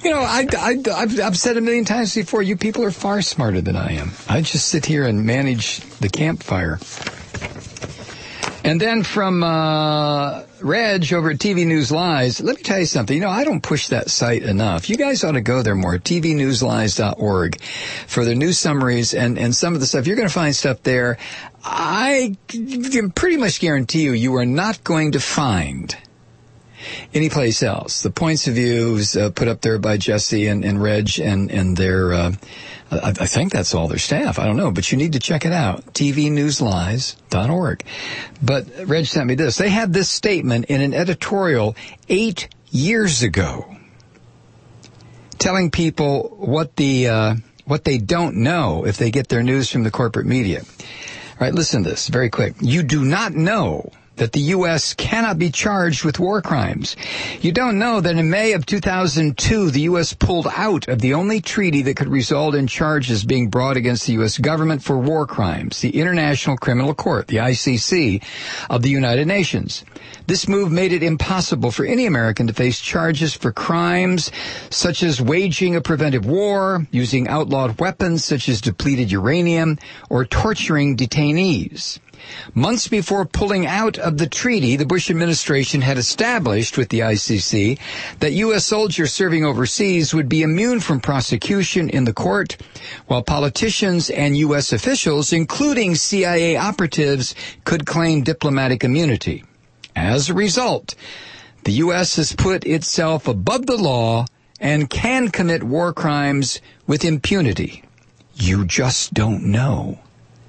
You know, I, I, I've, I've said a million times before, you people are far smarter than I am. I just sit here and manage the campfire. And then from uh, Reg over at T V News Lies, let me tell you something. You know, I don't push that site enough. You guys ought to go there more, T V news lies dot org, for their news summaries and, and some of the stuff. You're going to find stuff there. I can pretty much guarantee you, you are not going to find anyplace else. The points of views uh, put up there by Jesse and, and Reg and, and their... Uh, I, I think that's all their staff. I don't know, but you need to check it out. T V news lies dot org. But Reg sent me this. They had this statement in an editorial eight years ago telling people what the uh, what they don't know if they get their news from the corporate media. All right, listen to this very quick. You do not know that the U S cannot be charged with war crimes. You don't know that in May of two thousand two, the U S pulled out of the only treaty that could result in charges being brought against the U S government for war crimes, the International Criminal Court, the I C C, of the United Nations. This move made it impossible for any American to face charges for crimes such as waging a preventive war, using outlawed weapons such as depleted uranium, or torturing detainees. Months before pulling out of the treaty, the Bush administration had established with the I C C that U S soldiers serving overseas would be immune from prosecution in the court, while politicians and U S officials, including C I A operatives, could claim diplomatic immunity. As a result, the U S has put itself above the law and can commit war crimes with impunity. You just don't know.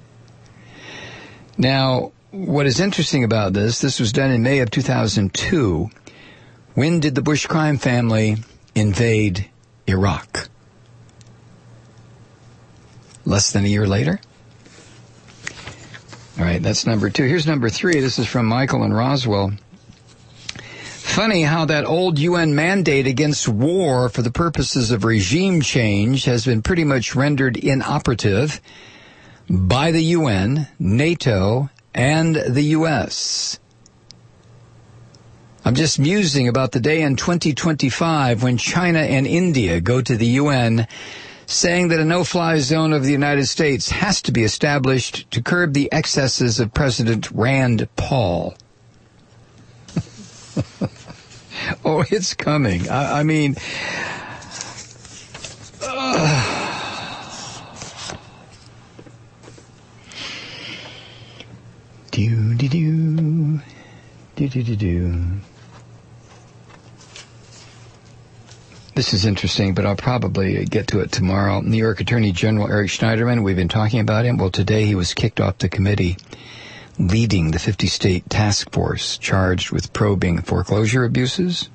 Now, what is interesting about this, this was done in May of two thousand two. When did the Bush crime family invade Iraq? Less than a year later? All right, that's number two. Here's number three. This is from Michael in Roswell. Funny how that old U N mandate against war for the purposes of regime change has been pretty much rendered inoperative by the U N, NATO, and the U S. I'm just musing about the day in twenty twenty-five when China and India go to the U N saying that a no-fly zone of the United States has to be established to curb the excesses of President Rand Paul. Oh, it's coming. I, I mean... Uh, Do, do, do, do, do, do, do. This is interesting, but I'll probably get to it tomorrow. New York Attorney General Eric Schneiderman, we've been talking about him. Well, today he was kicked off the committee leading the fifty-state task force charged with probing foreclosure abuses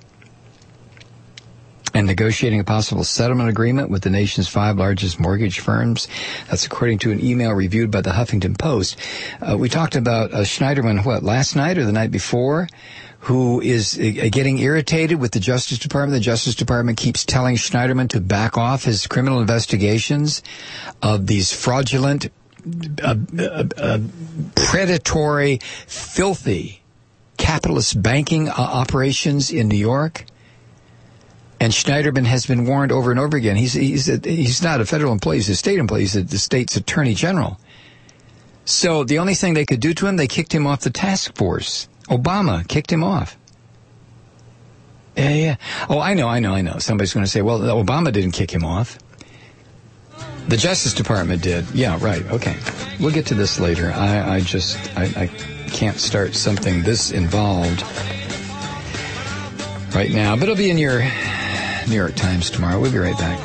and negotiating a possible settlement agreement with the nation's five largest mortgage firms. That's according to an email reviewed by the Huffington Post. Uh, we talked about uh, Schneiderman, what, last night or the night before, who is uh, getting irritated with the Justice Department. The Justice Department keeps telling Schneiderman to back off his criminal investigations of these fraudulent, uh, uh, uh, predatory, filthy capitalist banking uh, operations in New York. And Schneiderman has been warned over and over again. He's he's a, he's not a federal employee. He's a state employee. He's a, the state's attorney general. So the only thing they could do to him, they kicked him off the task force. Obama kicked him off. Yeah, yeah. Oh, I know, I know, I know. Somebody's going to say, well, Obama didn't kick him off. The Justice Department did. Yeah, right. Okay. We'll get to this later. I, I just, I, I can't start something this involved right now. But it'll be in your New York Times tomorrow. We'll be right back.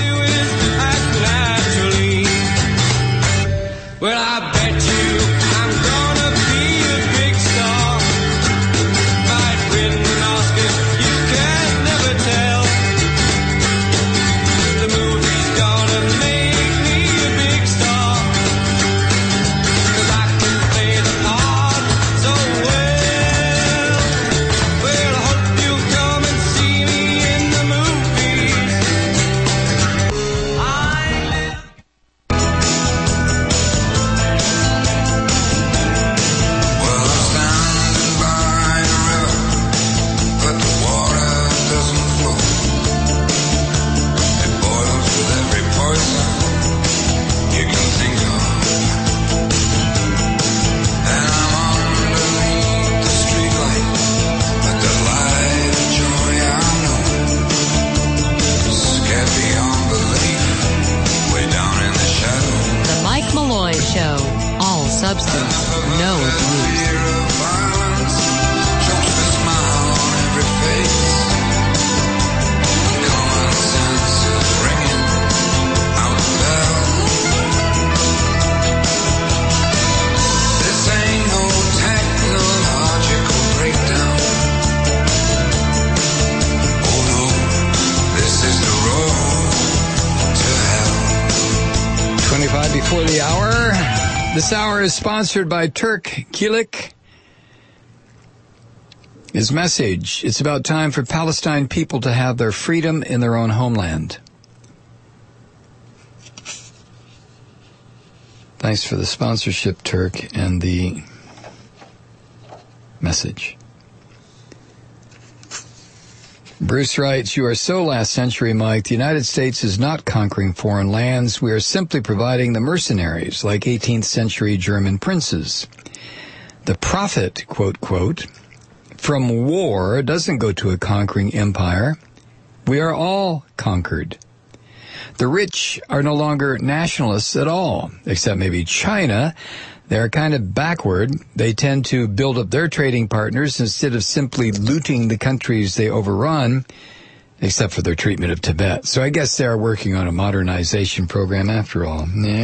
Well, I bet you I'm gonna be a big star. Might win an Oscar, you can never tell. The movie's gonna make me a big star. 'Cause I can play the part so well. Well, I hope you'll come and see me in the movies. I Malloy Show. All substance, no abuse. Fear of violence chokes the smile on every face. Common sense is ringing out the bell. This ain't no technological breakdown. Oh no, this is the road to hell. twenty-five before the hour. This hour is sponsored by Turk Kilik. His message, it's about time for Palestine people to have their freedom in their own homeland. Thanks for the sponsorship, Turk, and the message. Bruce writes, you are so last century, Mike. The United States is not conquering foreign lands. We are simply providing the mercenaries like eighteenth century German princes. The profit, quote, quote, from war doesn't go to a conquering empire. We are all conquered. The rich are no longer nationalists at all, except maybe China. They're kind of backward. They tend to build up their trading partners instead of simply looting the countries they overrun, except for their treatment of Tibet. So I guess they're working on a modernization program after all.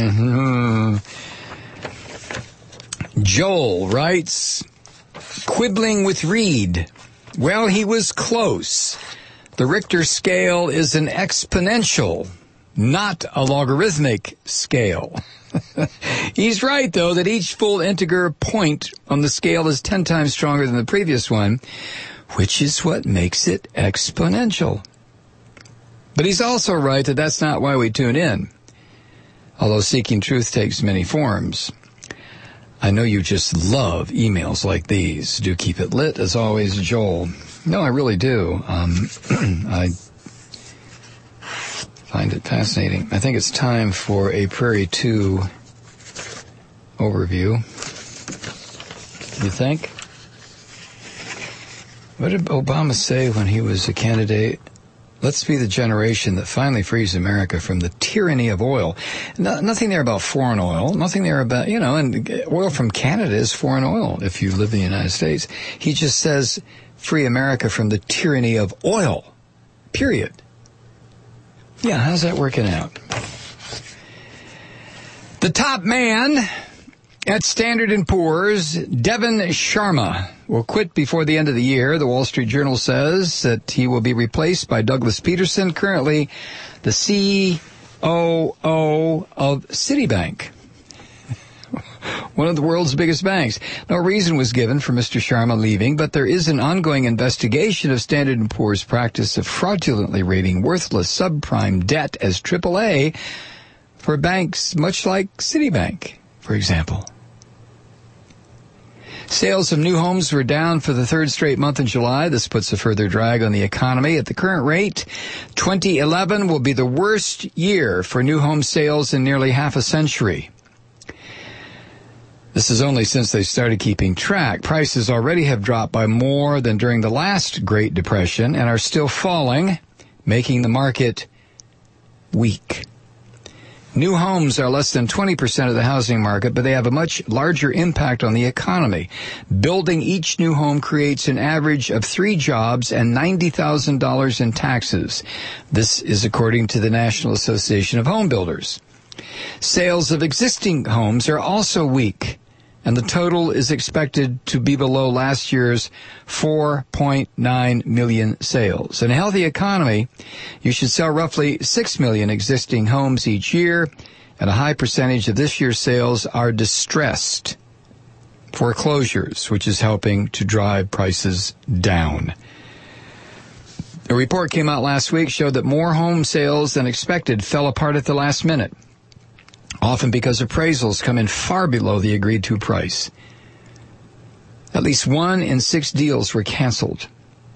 Joel writes, quibbling with Reed. Well, he was close. The Richter scale is an exponential, not a logarithmic scale. He's right, though, that each full integer point on the scale is ten times stronger than the previous one, which is what makes it exponential. But he's also right that that's not why we tune in, although seeking truth takes many forms. I know you just love emails like these. Do keep it lit, as always, Joel. No, I really do. Um, I find it fascinating. I think it's time for a Prairie two overview. You think? What did Obama say when he was a candidate? Let's be the generation that finally frees America from the tyranny of oil. No, nothing there about foreign oil. Nothing there about, you know, and oil from Canada is foreign oil if you live in the United States. He just says, free America from the tyranny of oil. Period. Yeah, how's that working out? The top man at Standard and Poor's, Devin Sharma, will quit before the end of the year. The Wall Street Journal says that he will be replaced by Douglas Peterson, currently the C O O of Citibank, one of the world's biggest banks. No reason was given for Mister Sharma leaving, but there is an ongoing investigation of Standard and Poor's practice of fraudulently rating worthless subprime debt as triple A for banks much like Citibank, for example. Sales of new homes were down for the third straight month in July. This puts a further drag on the economy. At the current rate, twenty eleven will be the worst year for new home sales in nearly half a century. This is only since they started keeping track. Prices already have dropped by more than during the last Great Depression and are still falling, making the market weak. New homes are less than twenty percent of the housing market, but they have a much larger impact on the economy. Building each new home creates an average of three jobs and ninety thousand dollars in taxes. This is according to the National Association of Home Builders. Sales of existing homes are also weak, and the total is expected to be below last year's four point nine million sales. In a healthy economy, you should sell roughly six million existing homes each year, and a high percentage of this year's sales are distressed foreclosures, which is helping to drive prices down. A report came out last week showed that more home sales than expected fell apart at the last minute, often because appraisals come in far below the agreed-to price. At least one in six deals were canceled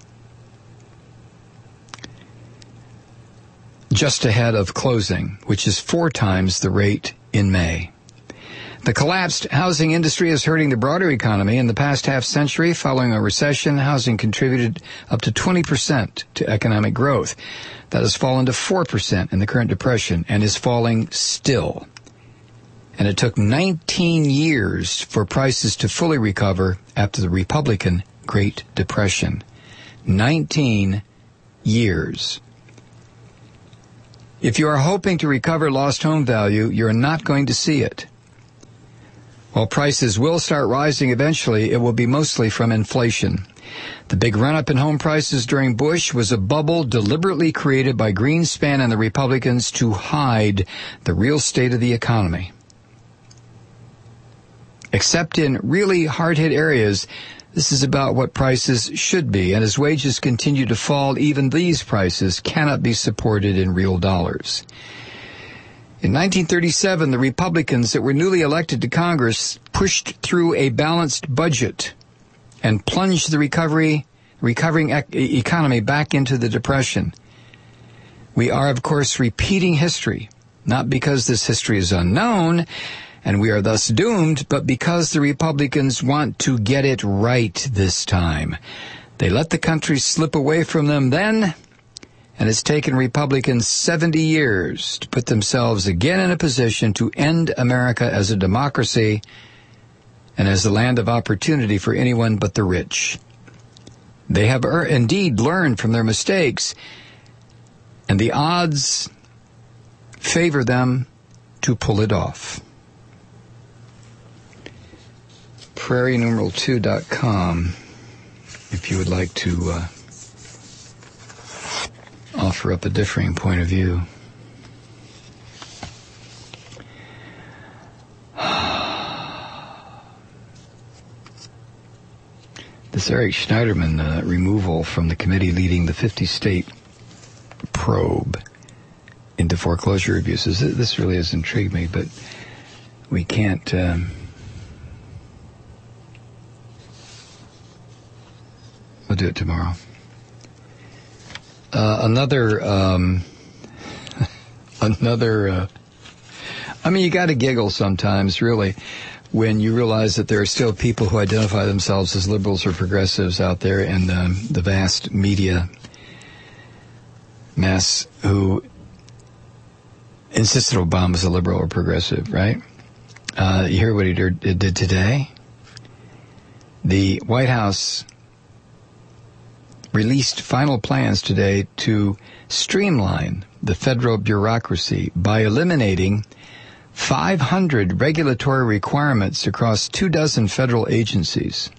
just ahead of closing, which is four times the rate in May. The collapsed housing industry is hurting the broader economy. In the past half century, following a recession, housing contributed up to twenty percent to economic growth. That has fallen to four percent in the current depression and is falling still. and it took nineteen years for prices to fully recover after the Republican Great Depression. nineteen years. If you are hoping to recover lost home value, you're not going to see it. While prices will start rising eventually, it will be mostly from inflation. The big run-up in home prices during Bush was a bubble deliberately created by Greenspan and the Republicans to hide the real state of the economy. Except in really hard-hit areas, this is about what prices should be, and as wages continue to fall, even these prices cannot be supported in real dollars. In nineteen thirty-seven, the Republicans that were newly elected to Congress pushed through a balanced budget and plunged the recovery, recovering ec- economy back into the Depression. We are, of course, repeating history, not because this history is unknown, and we are thus doomed, but because the Republicans want to get it right this time. They let the country slip away from them then, and it's taken Republicans seventy years to put themselves again in a position to end America as a democracy and as a land of opportunity for anyone but the rich. They have er- indeed learned from their mistakes, and the odds favor them to pull it off. prairie numeral two dot com if you would like to uh, offer up a differing point of view. This Eric Schneiderman uh, removal from the committee leading the fifty-state probe into foreclosure abuses, this really has intrigued me, but we can't... Um, We'll do it tomorrow. Uh, another, um, another, uh, I mean, you got to giggle sometimes, really, when you realize that there are still people who identify themselves as liberals or progressives out there in the, the vast media mass who insisted Obama's a liberal or progressive, right? Uh, you hear what he did, did today? The White House released final plans today to streamline the federal bureaucracy by eliminating five hundred regulatory requirements across two dozen federal agencies.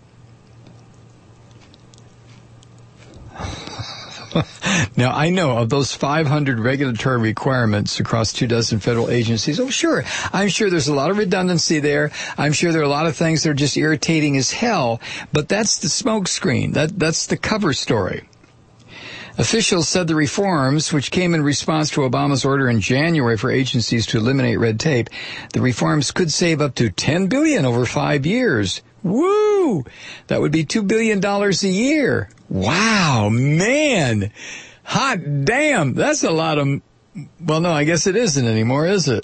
Now, I know of those five hundred regulatory requirements across two dozen federal agencies. Oh, sure. I'm sure there's a lot of redundancy there. I'm sure there are a lot of things that are just irritating as hell. But that's the smokescreen. That, that's the cover story. Officials said the reforms, which came in response to Obama's order in January for agencies to eliminate red tape, the reforms could save up to ten billion dollars over five years. Woo! That would be two billion dollars a year. Wow, man. Hot damn. That's a lot of... Well, no, I guess it isn't anymore, is it?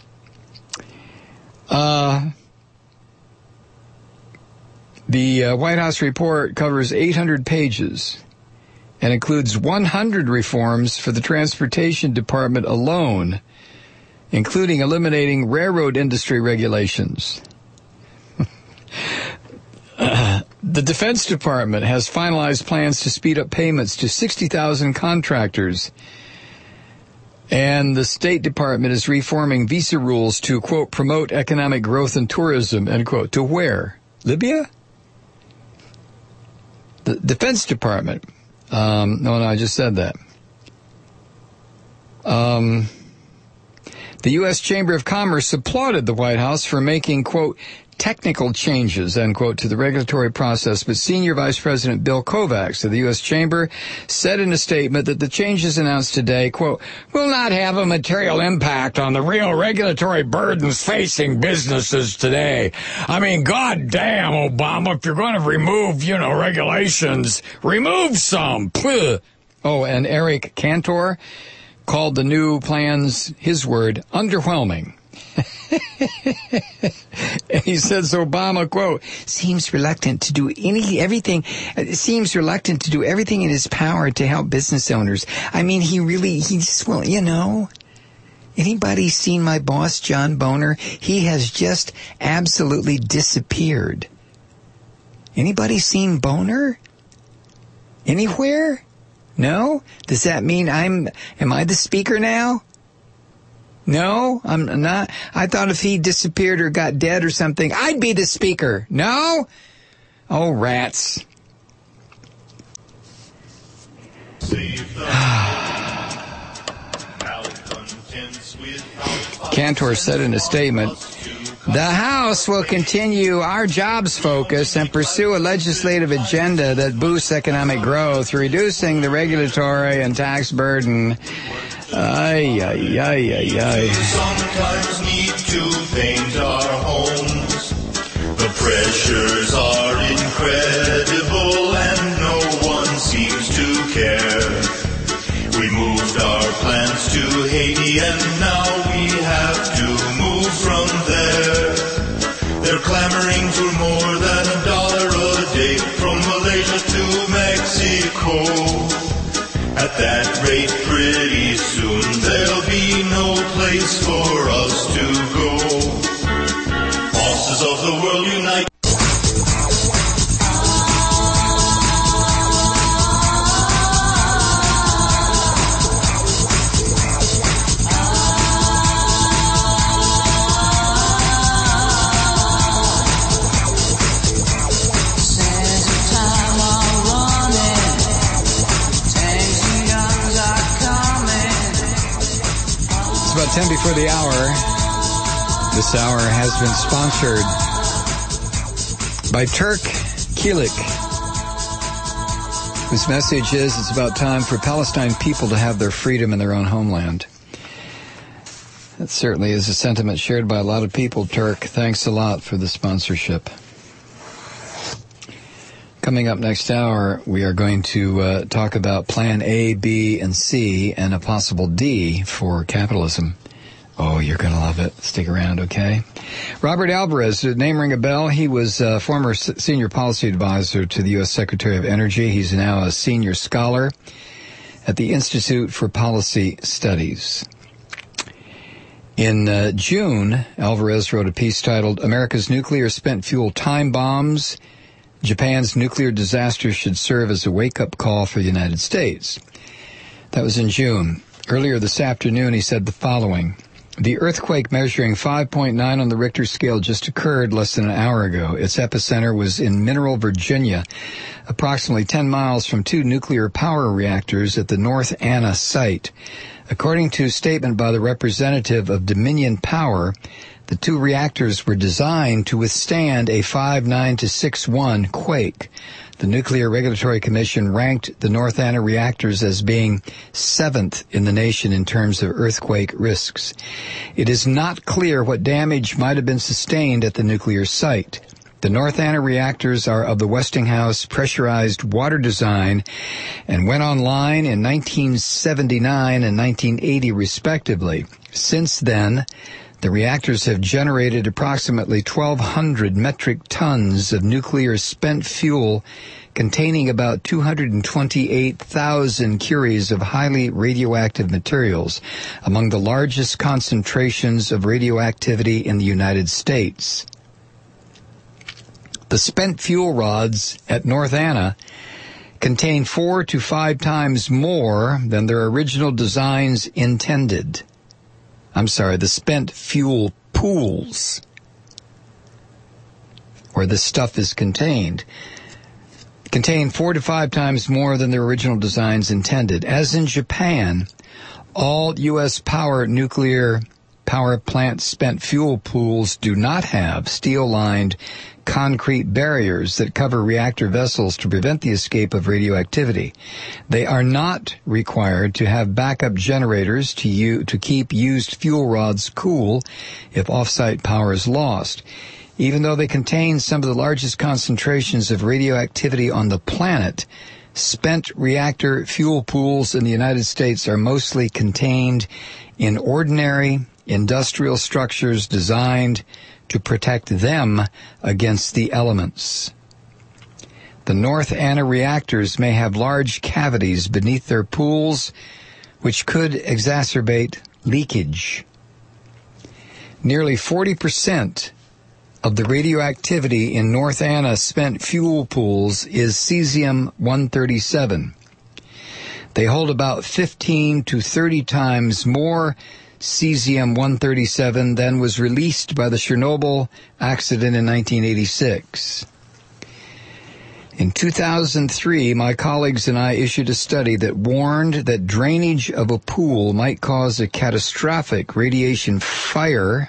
Uh, the uh, White House report covers eight hundred pages and includes one hundred reforms for the Transportation Department alone, including eliminating railroad industry regulations. Uh, the Defense Department has finalized plans to speed up payments to sixty thousand contractors. And the State Department is reforming visa rules to, quote, promote economic growth and tourism, end quote. To where? Libya? The Defense Department. Um, no, no, I just said that. Um, the U S Chamber of Commerce applauded the White House for making, quote, technical changes, end quote, to the regulatory process, but Senior Vice President Bill Kovacs of the U S Chamber said in a statement that the changes announced today, quote, will not have a material impact on the real regulatory burdens facing businesses today. I mean, goddamn, Obama, if you're going to remove, you know, regulations, remove some. Puh. Oh, and Eric Cantor called the new plans, his word, underwhelming. And he says Obama, quote, seems reluctant to do any everything seems reluctant to do everything in his power to help business owners. I mean, he really he just well, you know, Anybody seen my boss, John Boner? He has just absolutely disappeared. Anybody seen Boner? Anywhere? No? Does that mean I'm, am I the speaker now? No, I'm not. I thought if he disappeared or got dead or something, I'd be the speaker. No? Oh, rats. Cantor said in a statement, the House will continue our jobs focus and pursue a legislative agenda that boosts economic growth, reducing the regulatory and tax burden. Ay, ay, ay, ay, ay. Sometimes need to paint our homes. The pressures are incredible and no one seems to care. We moved our plants to Haiti and now we have to move from there. They're clamoring for more than a dollar a day from Malaysia to Mexico. At that rate, pretty soon there'll be no place for us to go. Bosses of the world unite. ten before the hour. This hour has been sponsored by Turk Kilik, whose message is it's about time for Palestine people to have their freedom in their own homeland. That certainly is a sentiment shared by a lot of people, Turk. Thanks a lot for the sponsorship. Coming up next hour, we are going to uh, talk about Plan A, B, and C, and a possible D for capitalism. Oh, you're going to love it. Stick around, okay? Robert Alvarez, name ring a bell. He was a former senior policy advisor to the U S Secretary of Energy. He's now a senior scholar at the Institute for Policy Studies. In uh, June, Alvarez wrote a piece titled, America's Nuclear Spent Fuel Time Bombs. Japan's nuclear disaster should serve as a wake-up call for the United States. That was in June. Earlier this afternoon, he said the following. The earthquake measuring five point nine on the Richter scale just occurred less than an hour ago. Its epicenter was in Mineral, Virginia, approximately ten miles from two nuclear power reactors at the North Anna site. According to a statement by the representative of Dominion Power, the two reactors were designed to withstand a five nine to six one quake. The Nuclear Regulatory Commission ranked the North Anna reactors as being seventh in the nation in terms of earthquake risks. It is not clear what damage might have been sustained at the nuclear site. The North Anna reactors are of the Westinghouse pressurized water design and went online in nineteen seventy-nine and nineteen eighty respectively. Since then, the reactors have generated approximately twelve hundred metric tons of nuclear spent fuel containing about two hundred twenty-eight thousand curies of highly radioactive materials, among the largest concentrations of radioactivity in the United States. The spent fuel rods at North Anna contain four to five times more than their original designs intended. I'm sorry, the spent fuel pools, where this stuff is contained, contain four to five times more than their original designs intended. As in Japan, all U S power nuclear power plant spent fuel pools do not have steel-lined concrete barriers that cover reactor vessels to prevent the escape of radioactivity. They are not required to have backup generators to u- to keep used fuel rods cool if off-site power is lost. Even though they contain some of the largest concentrations of radioactivity on the planet, spent reactor fuel pools in the United States are mostly contained in ordinary industrial structures designed to protect them against the elements. The North Anna reactors may have large cavities beneath their pools, which could exacerbate leakage. Nearly forty percent of the radioactivity in North Anna spent fuel pools is cesium one thirty-seven. They hold about fifteen to thirty times more cesium one thirty-seven than was released by the Chernobyl accident in nineteen eighty-six. In two thousand three, my colleagues and I issued a study that warned that drainage of a pool might cause a catastrophic radiation fire,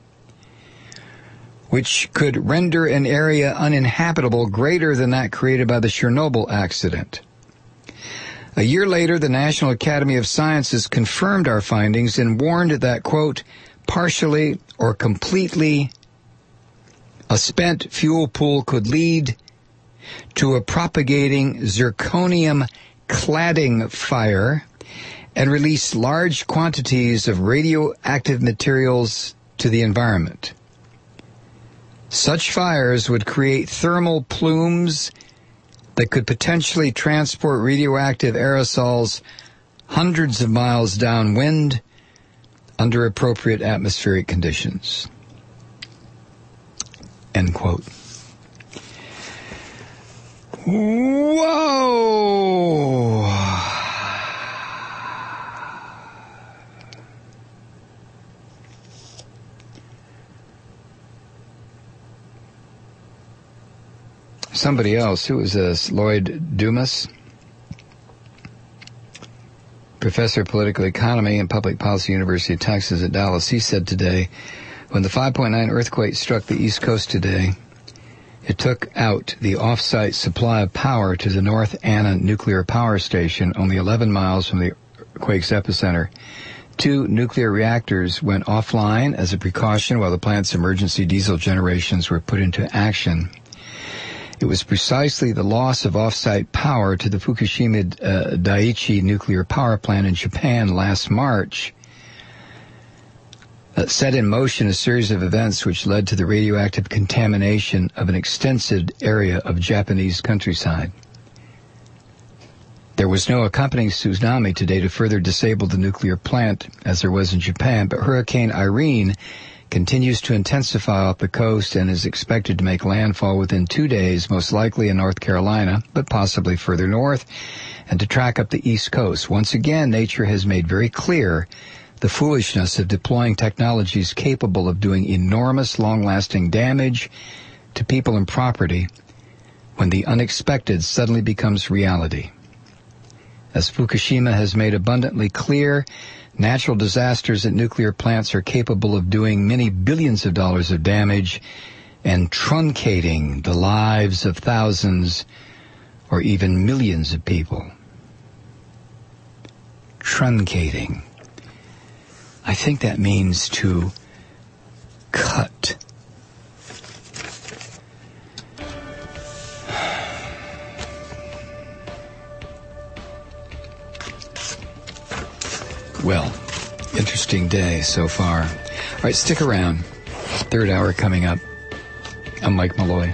which could render an area uninhabitable greater than that created by the Chernobyl accident. A year later, the National Academy of Sciences confirmed our findings and warned that, quote, partially or completely a spent fuel pool could lead to a propagating zirconium cladding fire and release large quantities of radioactive materials to the environment. Such fires would create thermal plumes that could potentially transport radioactive aerosols hundreds of miles downwind under appropriate atmospheric conditions. End quote. Whoa! Somebody else, who was this? Lloyd Dumas, professor of political economy and public policy, University of Texas at Dallas. He said today, when the five point nine earthquake struck the East Coast today, it took out the off-site supply of power to the North Anna nuclear power station, only eleven miles from the quake's epicenter. Two nuclear reactors went offline as a precaution while the plant's emergency diesel generations were put into action. It was precisely the loss of off-site power to the Fukushima uh, Daiichi nuclear power plant in Japan last March that set in motion a series of events which led to the radioactive contamination of an extensive area of Japanese countryside. There was no accompanying tsunami today to further disable the nuclear plant as there was in Japan, but Hurricane Irene continues to intensify off the coast and is expected to make landfall within two days, most likely in North Carolina, but possibly further north, and to track up the East Coast. Once again, nature has made very clear the foolishness of deploying technologies capable of doing enormous, long-lasting damage to people and property when the unexpected suddenly becomes reality. As Fukushima has made abundantly clear, natural disasters at nuclear plants are capable of doing many billions of dollars of damage and truncating the lives of thousands or even millions of people. Truncating. I think that means to cut. Well, interesting day so far. All right, stick around. Third hour coming up. I'm Mike Malloy.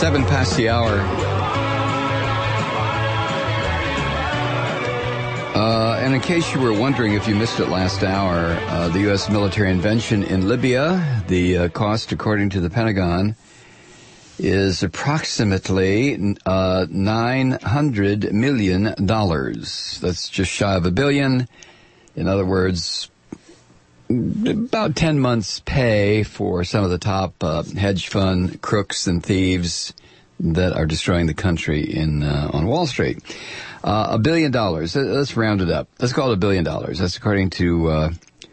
Seven past the hour. Uh, and in case you were wondering if you missed it last hour, uh, the U S military intervention in Libya, the uh, cost, according to the Pentagon, is approximately uh, nine hundred million dollars. That's just shy of a billion. In other words, about ten months' pay for some of the top uh, hedge fund crooks and thieves that are destroying the country in uh, on Wall Street. Uh, a billion dollars. Let's round it up. Let's call it a billion dollars. That's according to uh,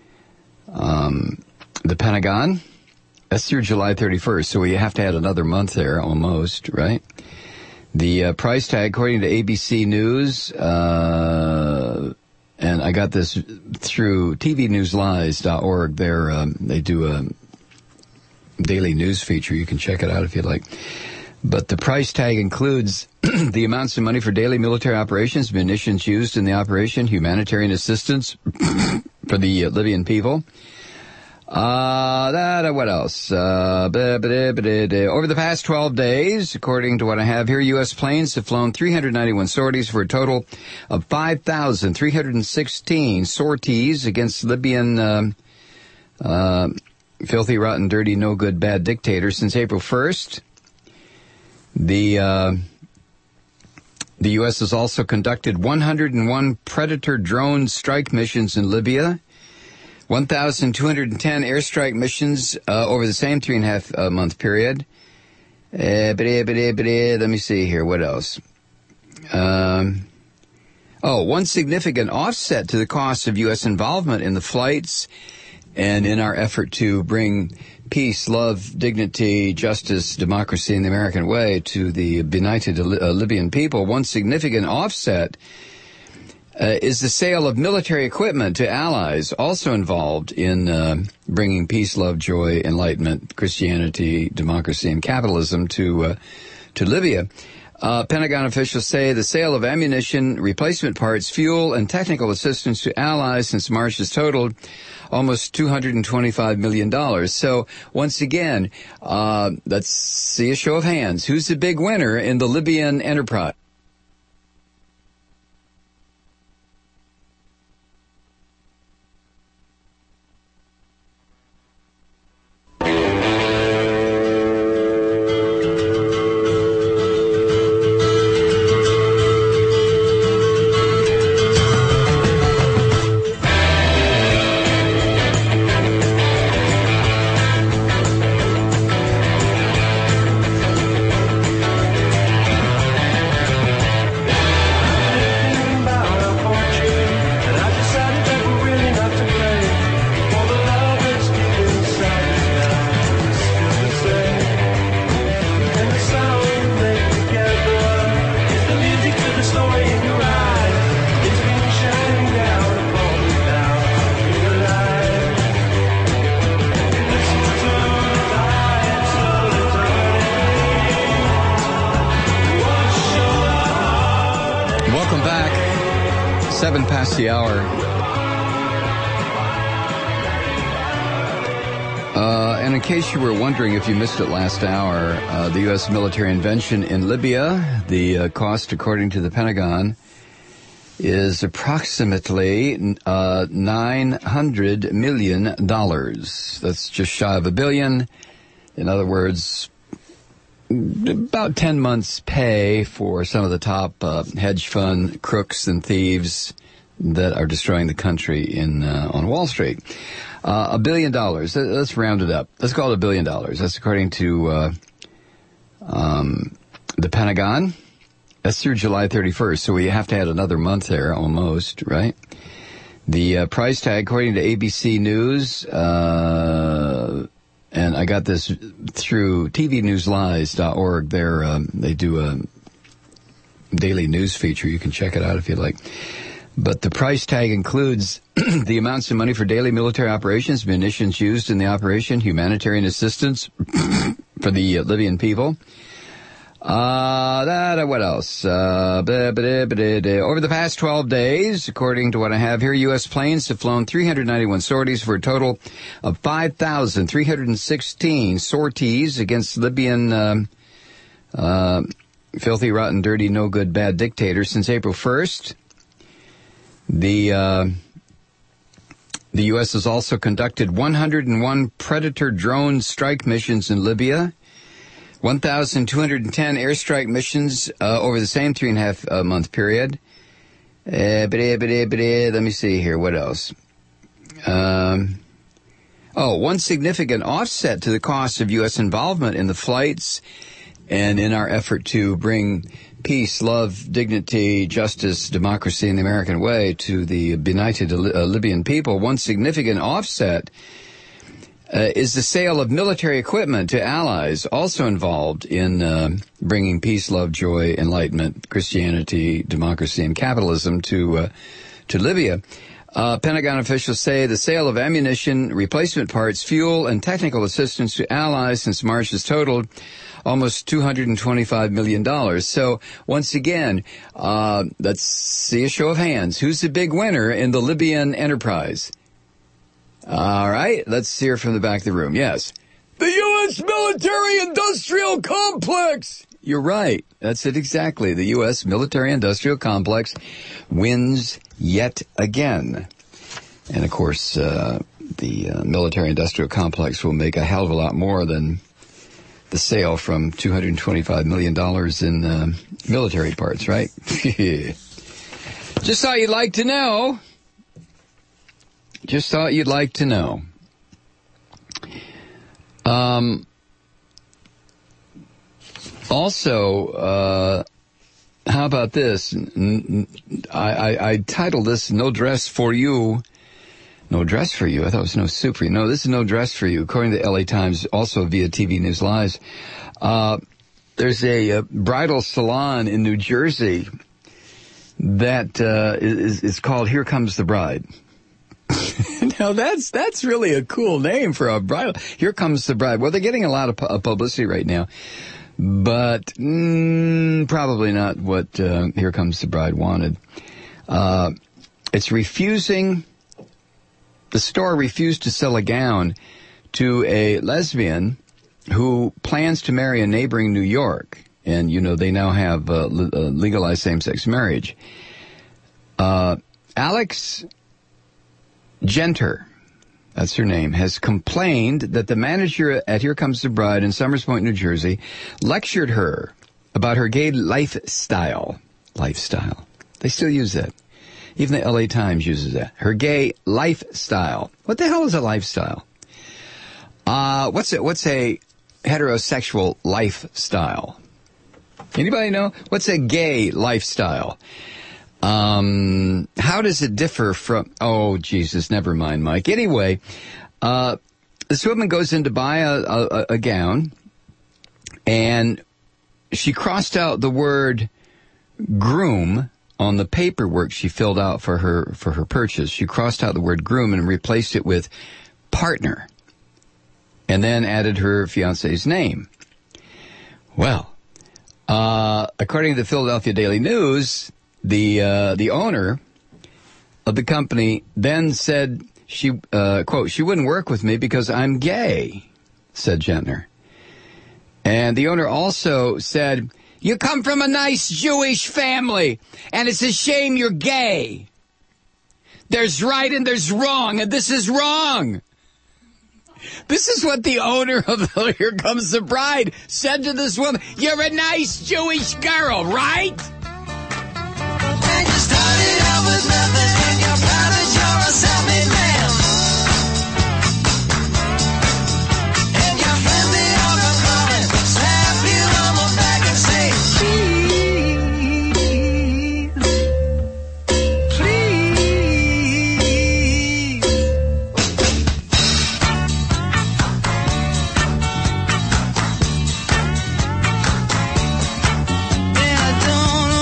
um, the Pentagon. That's through July thirty-first, so we have to add another month there, almost, right? The uh, price tag, according to A B C News, uh, and I got this through T V news lies dot org. They're, um, they do a daily news feature. You can check it out if you'd like. But the price tag includes the amounts of money for daily military operations, munitions used in the operation, humanitarian assistance for the uh, Libyan people. Uh, that, what else? Uh, blah, blah, blah, blah. Over the past twelve days, according to what I have here, U S planes have flown three hundred ninety-one sorties for a total of five thousand three hundred sixteen sorties against Libyan, uh, uh, filthy, rotten, dirty, no good, bad dictators since April first. The, uh, the U S has also conducted one hundred one Predator drone strike missions in Libya, one thousand two hundred ten airstrike missions uh, over the same three and a half uh, month period. Uh, ba-da, ba-da, ba-da. Let me see here. What else? Um, oh, one significant offset to the cost of U S involvement in the flights and in our effort to bring peace, love, dignity, justice, democracy in the American way to the benighted uh, Libyan people. One significant offset Uh, is the sale of military equipment to allies also involved in uh, bringing peace, love, joy, enlightenment, Christianity, democracy, and capitalism to uh, to Libya. Uh, Pentagon officials say the sale of ammunition, replacement parts, fuel, and technical assistance to allies since March has totaled almost two hundred twenty-five million dollars. So, once again, uh, let's see a show of hands. Who's the big winner in the Libyan enterprise? Seven past the hour. Uh, and in case you were wondering if you missed it last hour, uh, the U S military intervention in Libya, the uh, cost, according to the Pentagon, is approximately uh, nine hundred million dollars. That's just shy of a billion. In other words, about ten months' pay for some of the top uh, hedge fund crooks and thieves that are destroying the country in uh, on Wall Street. Uh, a billion dollars. Let's round it up. Let's call it a billion dollars. That's according to uh, um, the Pentagon. That's through July thirty-first, so we have to add another month there, almost, right? The uh, price tag, according to A B C News, uh, and I got this through T V news lies dot org. They're, um, they do a daily news feature. You can check it out if you'd like. But the price tag includes the amounts of money for daily military operations, munitions used in the operation, humanitarian assistance for the uh, Libyan people. Uh, that, what else? Uh, blah, blah, blah, blah. Over the past twelve days, according to what I have here, U S planes have flown three hundred ninety-one sorties for a total of five thousand three hundred sixteen sorties against Libyan, um, Uh, filthy, rotten, dirty, no good, bad dictator. Since April first, the uh, the U S has also conducted one hundred one Predator drone strike missions in Libya, one thousand two hundred ten airstrike missions uh, over the same three and a half uh, month period. Uh, ba-da, ba-da, ba-da. Let me see here. What else? Um, oh, one significant offset to the cost of U S involvement in the flights and in our effort to bring peace, love, dignity, justice, democracy, and the American way to the benighted uh, Libyan people, one significant offset uh, is the sale of military equipment to allies also involved in uh, bringing peace, love, joy, enlightenment, Christianity, democracy, and capitalism to uh, to Libya. Uh, Pentagon officials say the sale of ammunition, replacement parts, fuel, and technical assistance to allies since March has totaled almost two hundred twenty-five million dollars. So, once again, uh, let's see a show of hands. Who's the big winner in the Libyan enterprise? All right, let's hear from the back of the room. Yes. The U S military-industrial complex! You're right. That's it exactly. The U S military-industrial complex wins yet again. And, of course, uh, the uh, military-industrial complex will make a hell of a lot more than the sale from two hundred twenty-five million dollars in uh, military parts, right? Just thought you'd like to know. Just thought you'd like to know. Um, also, uh, how about this? I, I, I titled this, No Dress for You. No dress for you. I thought it was no soup for you. No, this is no dress for you. According to the L A Times, also via T V News Live, uh, there's a, a bridal salon in New Jersey that uh, is, is called Here Comes the Bride. Now, that's that's really a cool name for a bridal. Here Comes the Bride. Well, they're getting a lot of pu- publicity right now, but mm, probably not what uh, Here Comes the Bride wanted. Uh, it's refusing... The store refused to sell a gown to a lesbian who plans to marry a neighboring New York. And, you know, they now have uh, legalized same-sex marriage. Uh, Alex Genter, that's her name, has complained that the manager at Here Comes the Bride in Somers Point, New Jersey, lectured her about her gay lifestyle. Lifestyle. They still use that. Even the L A Times uses that. Her gay lifestyle. What the hell is a lifestyle? Uh, what's it? What's a heterosexual lifestyle? Anybody know? What's a gay lifestyle? Um, how does it differ from... Oh, Jesus, never mind, Mike. Anyway, uh, this woman goes in to buy a, a, a gown, and she crossed out the word groom on the paperwork she filled out for her for her purchase. She crossed out the word groom and replaced it with partner, and then added her fiance's name. Well, uh, according to the Philadelphia Daily News, the uh, the owner of the company then said she uh, quote she wouldn't work with me because I'm gay, said Gentner. And the owner also said, you come from a nice Jewish family, and it's a shame you're gay. There's right and there's wrong, and this is wrong. This is what the owner of the Here Comes the Bride said to this woman. You're a nice Jewish girl, right? And you started out with nothing, and you're proud that you're a self-made man. And your friend, they all go crying, slap you on the back and say, please, please. Yeah, I don't know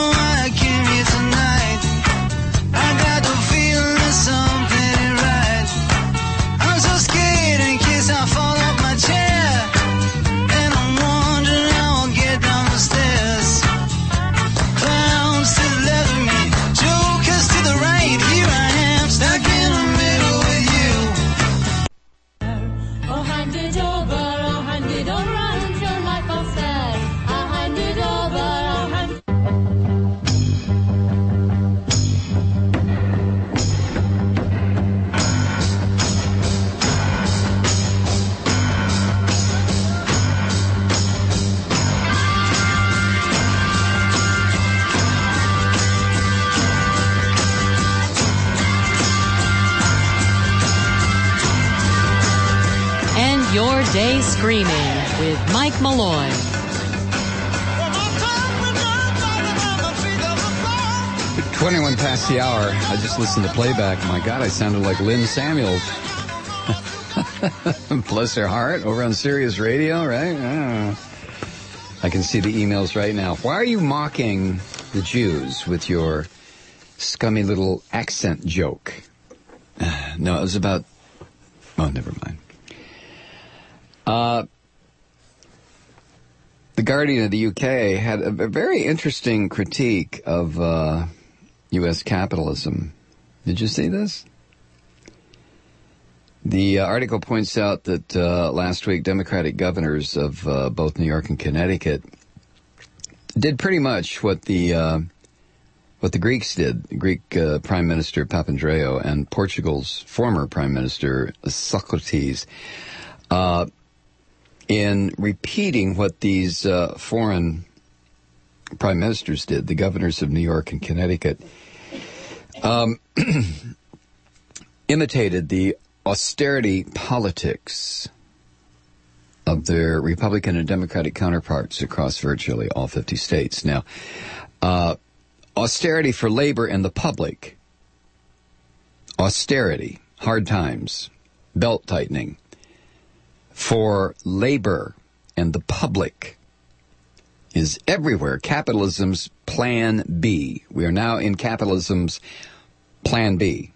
Stay Screaming with Mike Malloy. twenty-one past the hour. I just listened to playback. My God, I sounded like Lynn Samuels. Bless her heart, over on Sirius Radio, right? Ah. I can see the emails right now. Why are you mocking the Jews with your scummy little accent joke? Uh, no, it was about... Oh, never mind. Uh, the Guardian of the U K had a, a very interesting critique of uh, U S capitalism. Did you see this? The uh, article points out that uh, last week Democratic governors of uh, both New York and Connecticut did pretty much what the uh, what the Greeks did. The Greek uh, Prime Minister Papandreou and Portugal's former Prime Minister Socrates, uh, in repeating what these uh, foreign prime ministers did. The governors of New York and Connecticut um, imitated the austerity politics of their Republican and Democratic counterparts across virtually all fifty states. Now, uh, austerity for labor and the public, austerity, hard times, belt tightening for labor and the public is everywhere. Capitalism's plan B. We are now in capitalism's plan B.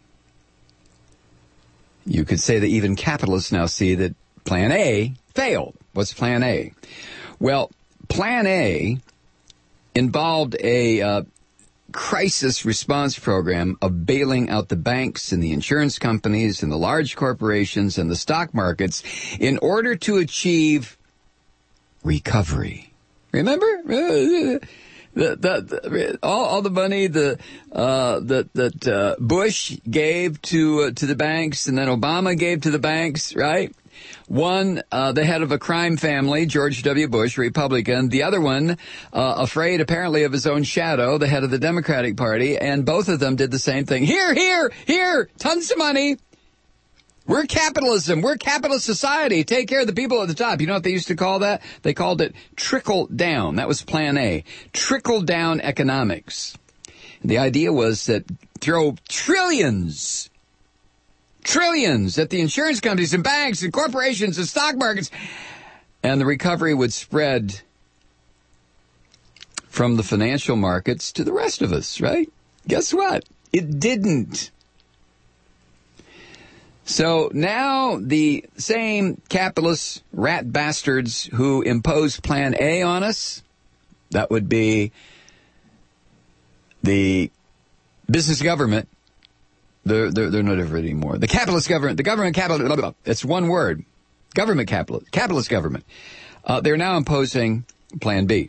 You could say that even capitalists now see that plan A failed. What's plan A? Well, plan A involved a uh, crisis response program of bailing out the banks and the insurance companies and the large corporations and the stock markets in order to achieve recovery. Remember? The, the, the, all, all the money the, uh, that, that uh, Bush gave to uh, to the banks and then Obama gave to the banks, right? One, uh, the head of a crime family, George W. Bush, Republican. The other one, uh, afraid apparently of his own shadow, the head of the Democratic Party. And both of them did the same thing. Here, here, here, tons of money. We're capitalism. We're capitalist society. Take care of the people at the top. You know what they used to call that? They called it trickle down. That was plan A. Trickle down economics. And the idea was that throw trillions, trillions at the insurance companies and banks and corporations and stock markets, and the recovery would spread from the financial markets to the rest of us, right? Guess what? It didn't. So now the same capitalist rat bastards who impose Plan A on us, that would be the business government, they're, they're, they're not ever anymore. The capitalist government, the government capital, blah, blah, blah. It's one word. Government capitalist, capitalist government. Uh, they're now imposing Plan B.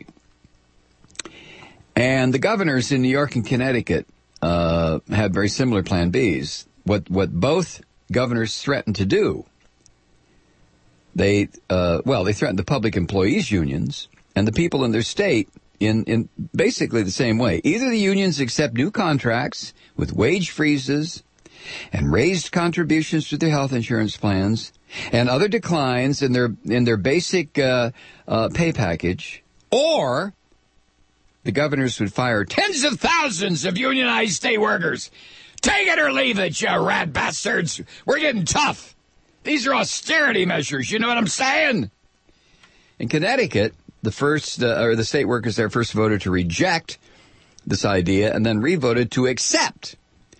And the governors in New York and Connecticut uh, had very similar Plan Bs. What, what both governors threatened to do. They, uh, well, they threatened the public employees unions and the people in their state in, in basically the same way. Either the unions accept new contracts with wage freezes and raised contributions to their health insurance plans and other declines in their, in their basic, uh, uh, pay package, or the governors would fire tens of thousands of unionized state workers. Take it or leave it, you rat bastards. We're getting tough. These are austerity measures. You know what I'm saying? In Connecticut, the first, uh, or the state workers there first voted to reject this idea and then re-voted to accept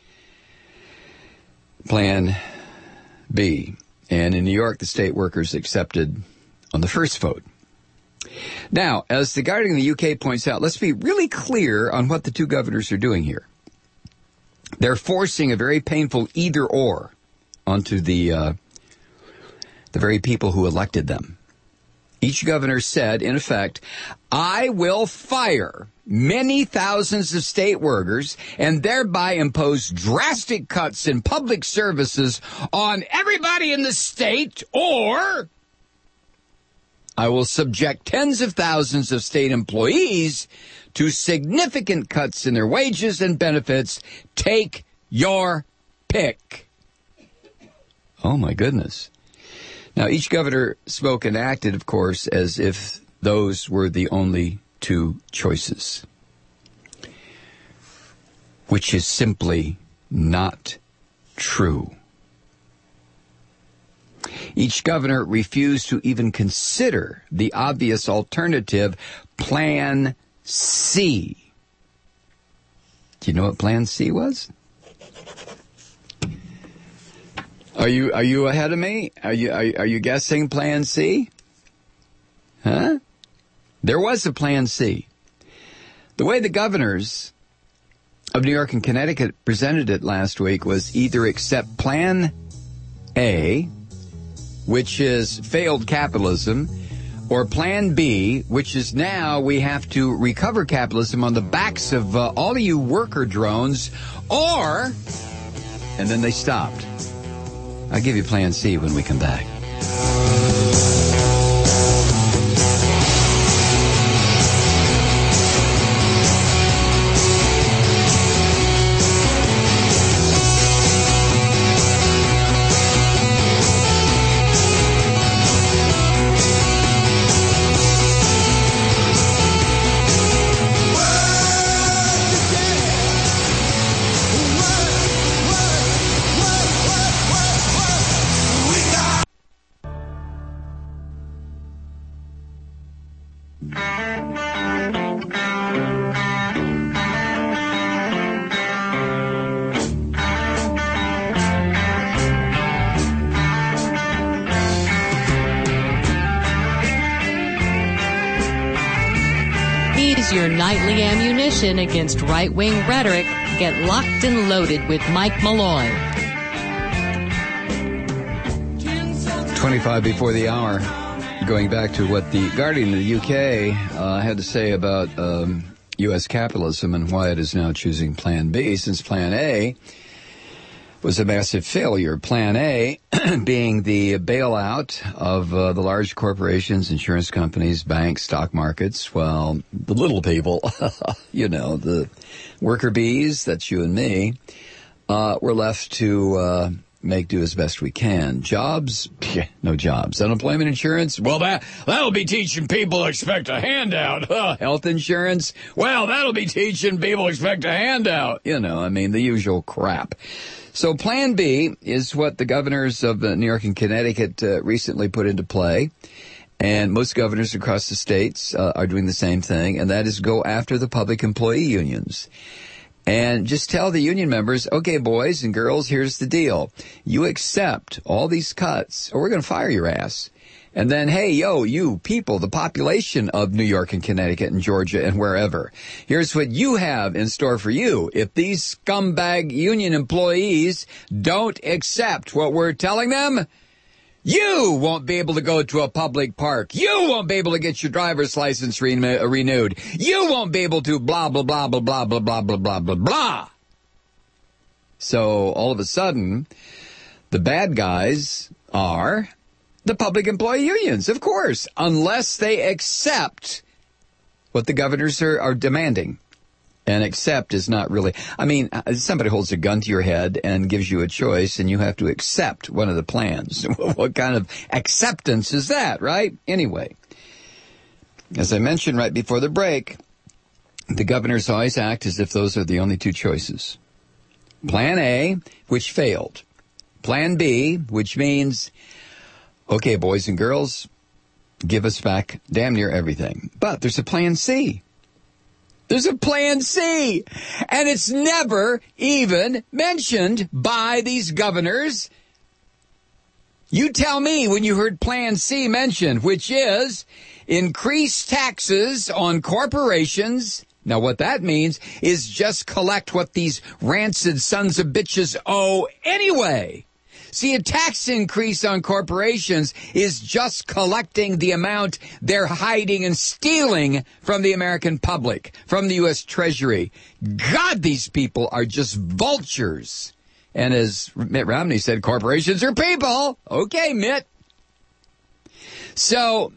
Plan B. And in New York, the state workers accepted on the first vote. Now, as the Guardian of the U K points out, let's be really clear on what the two governors are doing here. They're forcing a very painful either-or onto the uh, the very people who elected them. Each governor said, in effect, I will fire many thousands of state workers and thereby impose drastic cuts in public services on everybody in the state, or I will subject tens of thousands of state employees to significant cuts in their wages and benefits. Take your pick. Oh, my goodness. Now, each governor spoke and acted, of course, as if those were the only two choices, which is simply not true. Each governor refused to even consider the obvious alternative, Plan C. Do you know what Plan C was? Are you are you ahead of me? Are you are, are you guessing Plan C? Huh? There was a Plan C. The way the governors of New York and Connecticut presented it last week was either accept Plan A, which is failed capitalism, or Plan B, which is now we have to recover capitalism on the backs of uh, all of you worker drones, or, and then they stopped. I'll give you Plan C when we come back. Your nightly ammunition against right-wing rhetoric. Get locked and loaded with Mike Malloy. twenty-five before the hour. Going back to what the Guardian of the U K uh, had to say about um, U S capitalism and why it is now choosing Plan B, since Plan A was a massive failure. Plan A being the bailout of uh, the large corporations, insurance companies, banks, stock markets, well, the little people, you know, the worker bees, that's you and me, uh, we're left to uh, make do as best we can. Jobs? Psh, no jobs. Unemployment insurance? Well, that, that'll be teaching people to expect a handout. Health insurance? Well, that'll be teaching people to expect a handout. You know, I mean, the usual crap. So Plan B is what the governors of uh, New York and Connecticut uh, recently put into play. And most governors across the states uh, are doing the same thing, and that is go after the public employee unions. And just tell the union members, okay, boys and girls, here's the deal. You accept all these cuts, or we're going to fire your ass. And then, hey, yo, you people, the population of New York and Connecticut and Georgia and wherever, here's what you have in store for you. If these scumbag union employees don't accept what we're telling them, you won't be able to go to a public park. You won't be able to get your driver's license re- renewed. You won't be able to blah, blah, blah, blah, blah, blah, blah, blah, blah, blah, blah. So all of a sudden, the bad guys are the public employee unions, of course, unless they accept what the governors are, are demanding. And accept is not really, I mean, somebody holds a gun to your head and gives you a choice, and you have to accept one of the plans. What kind of acceptance is that, right? Anyway, as I mentioned right before the break, the governors always act as if those are the only two choices. Plan A, which failed. Plan B, which means, okay, boys and girls, give us back damn near everything. But there's a Plan C. There's a Plan C, and it's never even mentioned by these governors. You tell me when you heard Plan C mentioned, which is increase taxes on corporations. Now, what that means is just collect what these rancid sons of bitches owe anyway. See, a tax increase on corporations is just collecting the amount they're hiding and stealing from the American public, from the U S Treasury. God, these people are just vultures. And as Mitt Romney said, corporations are people. Okay, Mitt. So,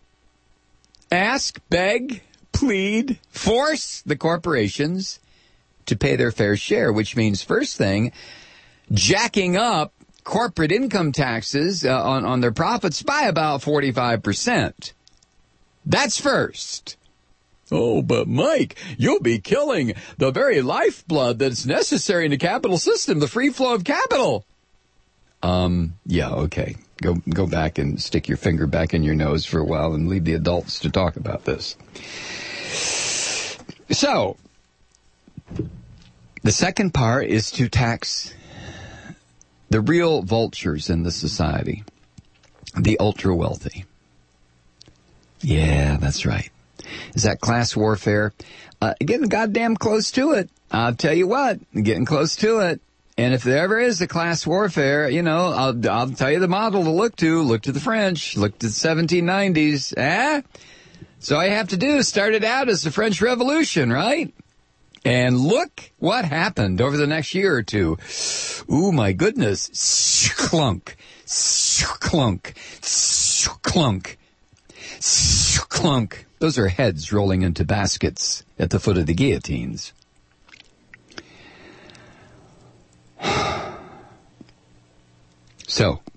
ask, beg, plead, force the corporations to pay their fair share, which means, first thing, jacking up corporate income taxes uh, on, on their profits by about forty-five percent. That's first. Oh, but Mike, you'll be killing the very lifeblood that's necessary in the capital system, the free flow of capital. Um, yeah, okay. Go go back and stick your finger back in your nose for a while and leave the adults to talk about this. So, the second part is to tax the real vultures in the society, the ultra-wealthy. Yeah, that's right. Is that class warfare? Uh, getting goddamn close to it. I'll tell you what, getting close to it. And if there ever is a class warfare, you know, I'll, I'll tell you the model to look to. Look to the French. Look to the seventeen nineties. Eh? So all you have to do is start it out as the French Revolution, right? And look what happened over the next year or two. Ooh, my goodness. Clunk. Clunk. Clunk. Clunk. Those are heads rolling into baskets at the foot of the guillotines. So,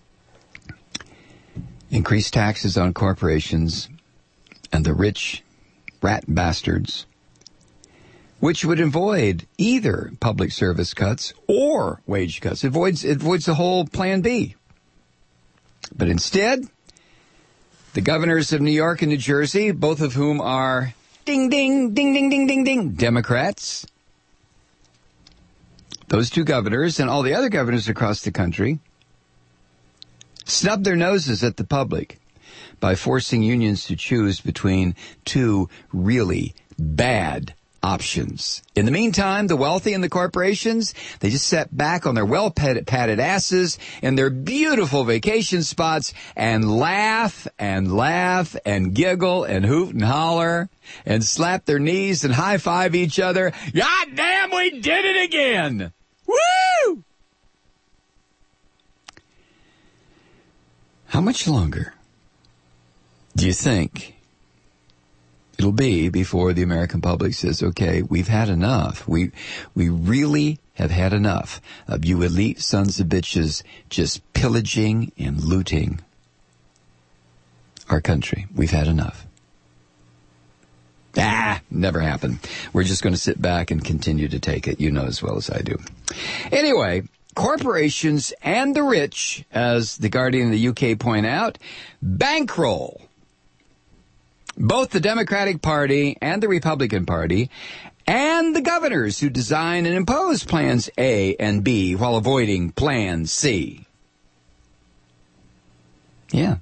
increased taxes on corporations and the rich rat bastards, which would avoid either public service cuts or wage cuts. It avoids, it avoids the whole Plan B. But instead, the governors of New York and New Jersey, both of whom are ding, ding, ding, ding, ding, ding, ding, Democrats, those two governors and all the other governors across the country snub their noses at the public by forcing unions to choose between two really bad options. In the meantime, the wealthy and the corporations, they just sat back on their well-padded asses in their beautiful vacation spots and laugh and laugh and giggle and hoot and holler and slap their knees and high-five each other. God damn, we did it again! Woo! How much longer do you think it'll be before the American public says, okay, we've had enough. We we really have had enough of you elite sons of bitches just pillaging and looting our country. We've had enough. Ah, never happened. We're just going to sit back and continue to take it. You know as well as I do. Anyway, corporations and the rich, as The Guardian of the U K point out, bankroll both the Democratic Party and the Republican Party and the governors who design and impose plans A and B while avoiding plan C. Yeah.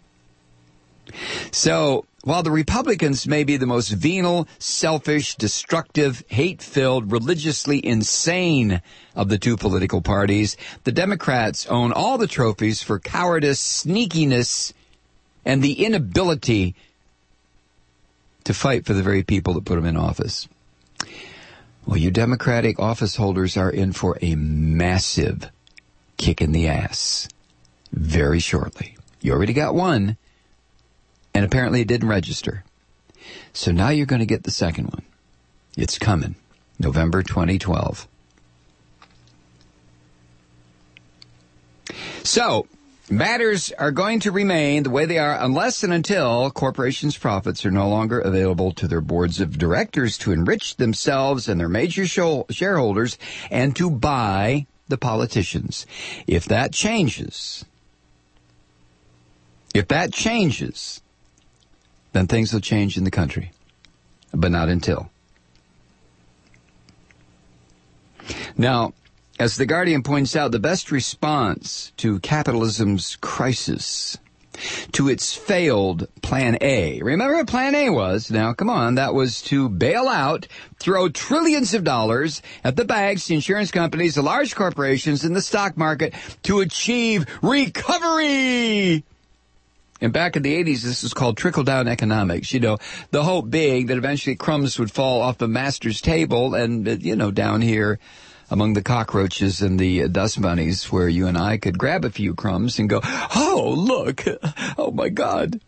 So, while the Republicans may be the most venal, selfish, destructive, hate-filled, religiously insane of the two political parties, the Democrats own all the trophies for cowardice, sneakiness, and the inability to fight for the very people that put them in office. Well, you Democratic office holders are in for a massive kick in the ass very shortly. You already got one, and apparently it didn't register. So now you're going to get the second one. It's coming, November twenty twelve. So, matters are going to remain the way they are unless and until corporations' profits are no longer available to their boards of directors to enrich themselves and their major shareholders and to buy the politicians. If that changes, if that changes, then things will change in the country, but not until. Now, as The Guardian points out, the best response to capitalism's crisis, to its failed Plan A. Remember what Plan A was? Now, come on, that was to bail out, throw trillions of dollars at the banks, the insurance companies, the large corporations, and the stock market to achieve recovery. And back in the eighties, this was called trickle-down economics. You know, the hope being that eventually crumbs would fall off the master's table and, you know, down here among the cockroaches and the dust bunnies where you and I could grab a few crumbs and go, oh, look, oh, my God.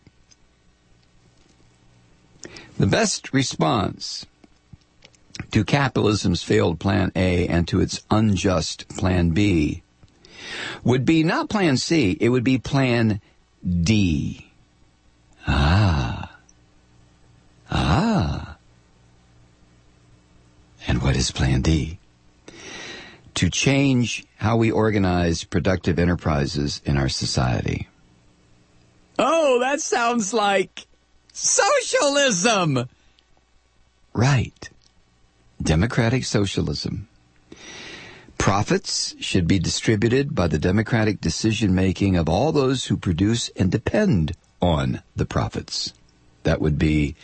The best response to capitalism's failed Plan A and to its unjust Plan B would be not Plan C, it would be Plan D. Ah. Ah. And what is Plan D? To change how we organize productive enterprises in our society. Oh, that sounds like socialism! Right. Democratic socialism. Profits should be distributed by the democratic decision-making of all those who produce and depend on the profits. That would be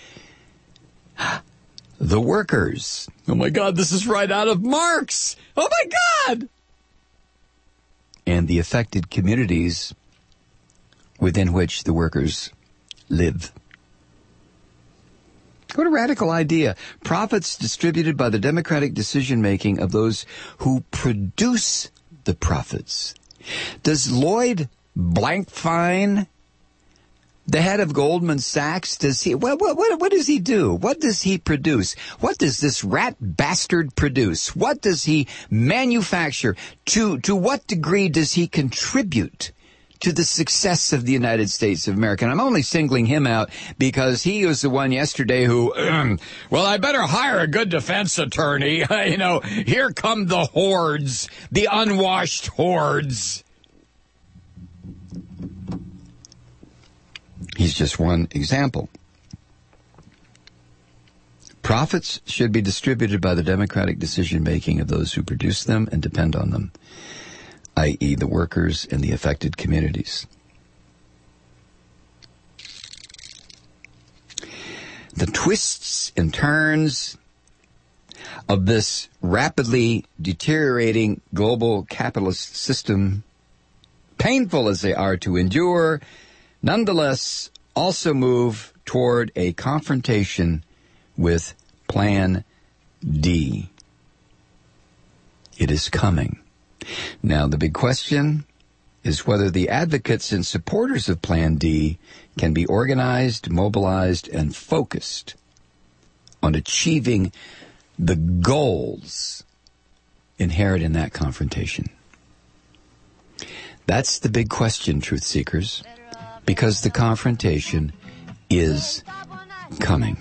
the workers. Oh my God, this is right out of Marx! Oh my God! And the affected communities within which the workers live. What a radical idea. Profits distributed by the democratic decision-making of those who produce the profits. Does Lloyd Blankfein, the head of Goldman Sachs, does he, what, what, what, what does he do? What does he produce? What does this rat bastard produce? What does he manufacture? To, to what degree does he contribute to the success of the United States of America? And I'm only singling him out because he was the one yesterday who, well, I better hire a good defense attorney. You know, here come the hordes, the unwashed hordes. He's just one example. Profits should be distributed by the democratic decision-making of those who produce them and depend on them, that is the workers and the affected communities. The twists and turns of this rapidly deteriorating global capitalist system, painful as they are to endure, nonetheless also move toward a confrontation with Plan D. It is coming. Now, the big question is whether the advocates and supporters of Plan D can be organized, mobilized, and focused on achieving the goals inherent in that confrontation. That's the big question, truth seekers, because the confrontation is coming.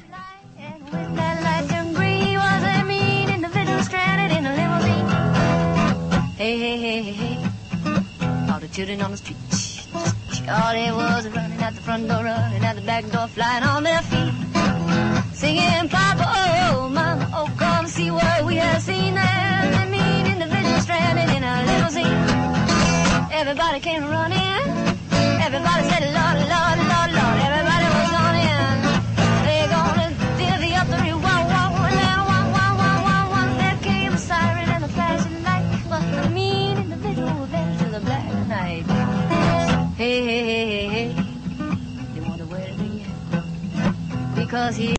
Hey, hey, hey, hey, hey, all the children on the street, all they was running out the front door, running out the back door, flying on their feet, singing, Papa, oh, Mama, oh, come see what we have seen there, that mean individual stranded in a limousine. Everybody came running, everybody said, Lord, Lord, Lord, Lord, everybody was on in, they're gonna divvy up the real wow, wow, wow, wow, wow, wow, wow, wow, there came a siren and a flashing light. The mean individual there to the black night. Hey, hey, hey, hey, hey. They wonder where to be. Because he...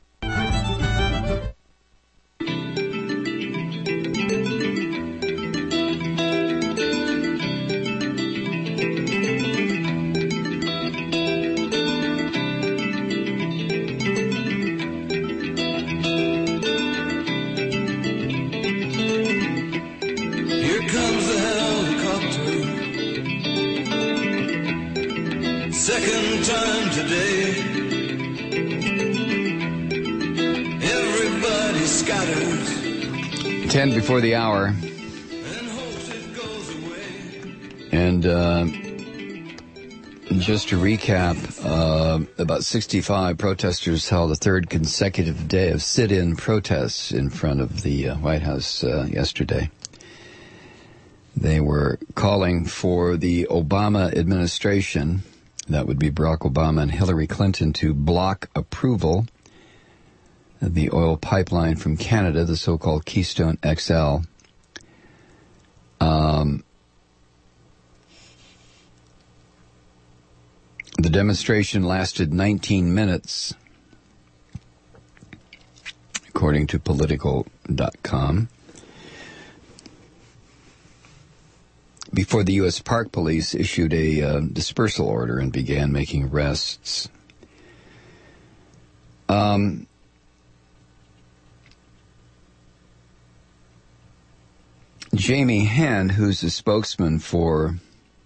Second time today, everybody scatters. Ten before the hour. And uh, just to recap, uh, about sixty-five protesters held a third consecutive day of sit-in protests in front of the uh, White House uh, yesterday. They were calling for the Obama administration, that would be Barack Obama and Hillary Clinton, to block approval of the oil pipeline from Canada, the so-called Keystone X L. Um, the demonstration lasted nineteen minutes, according to Political dot com. Before the U S Park Police issued a uh, dispersal order and began making arrests. Um, Jamie Henn, who's a spokesman for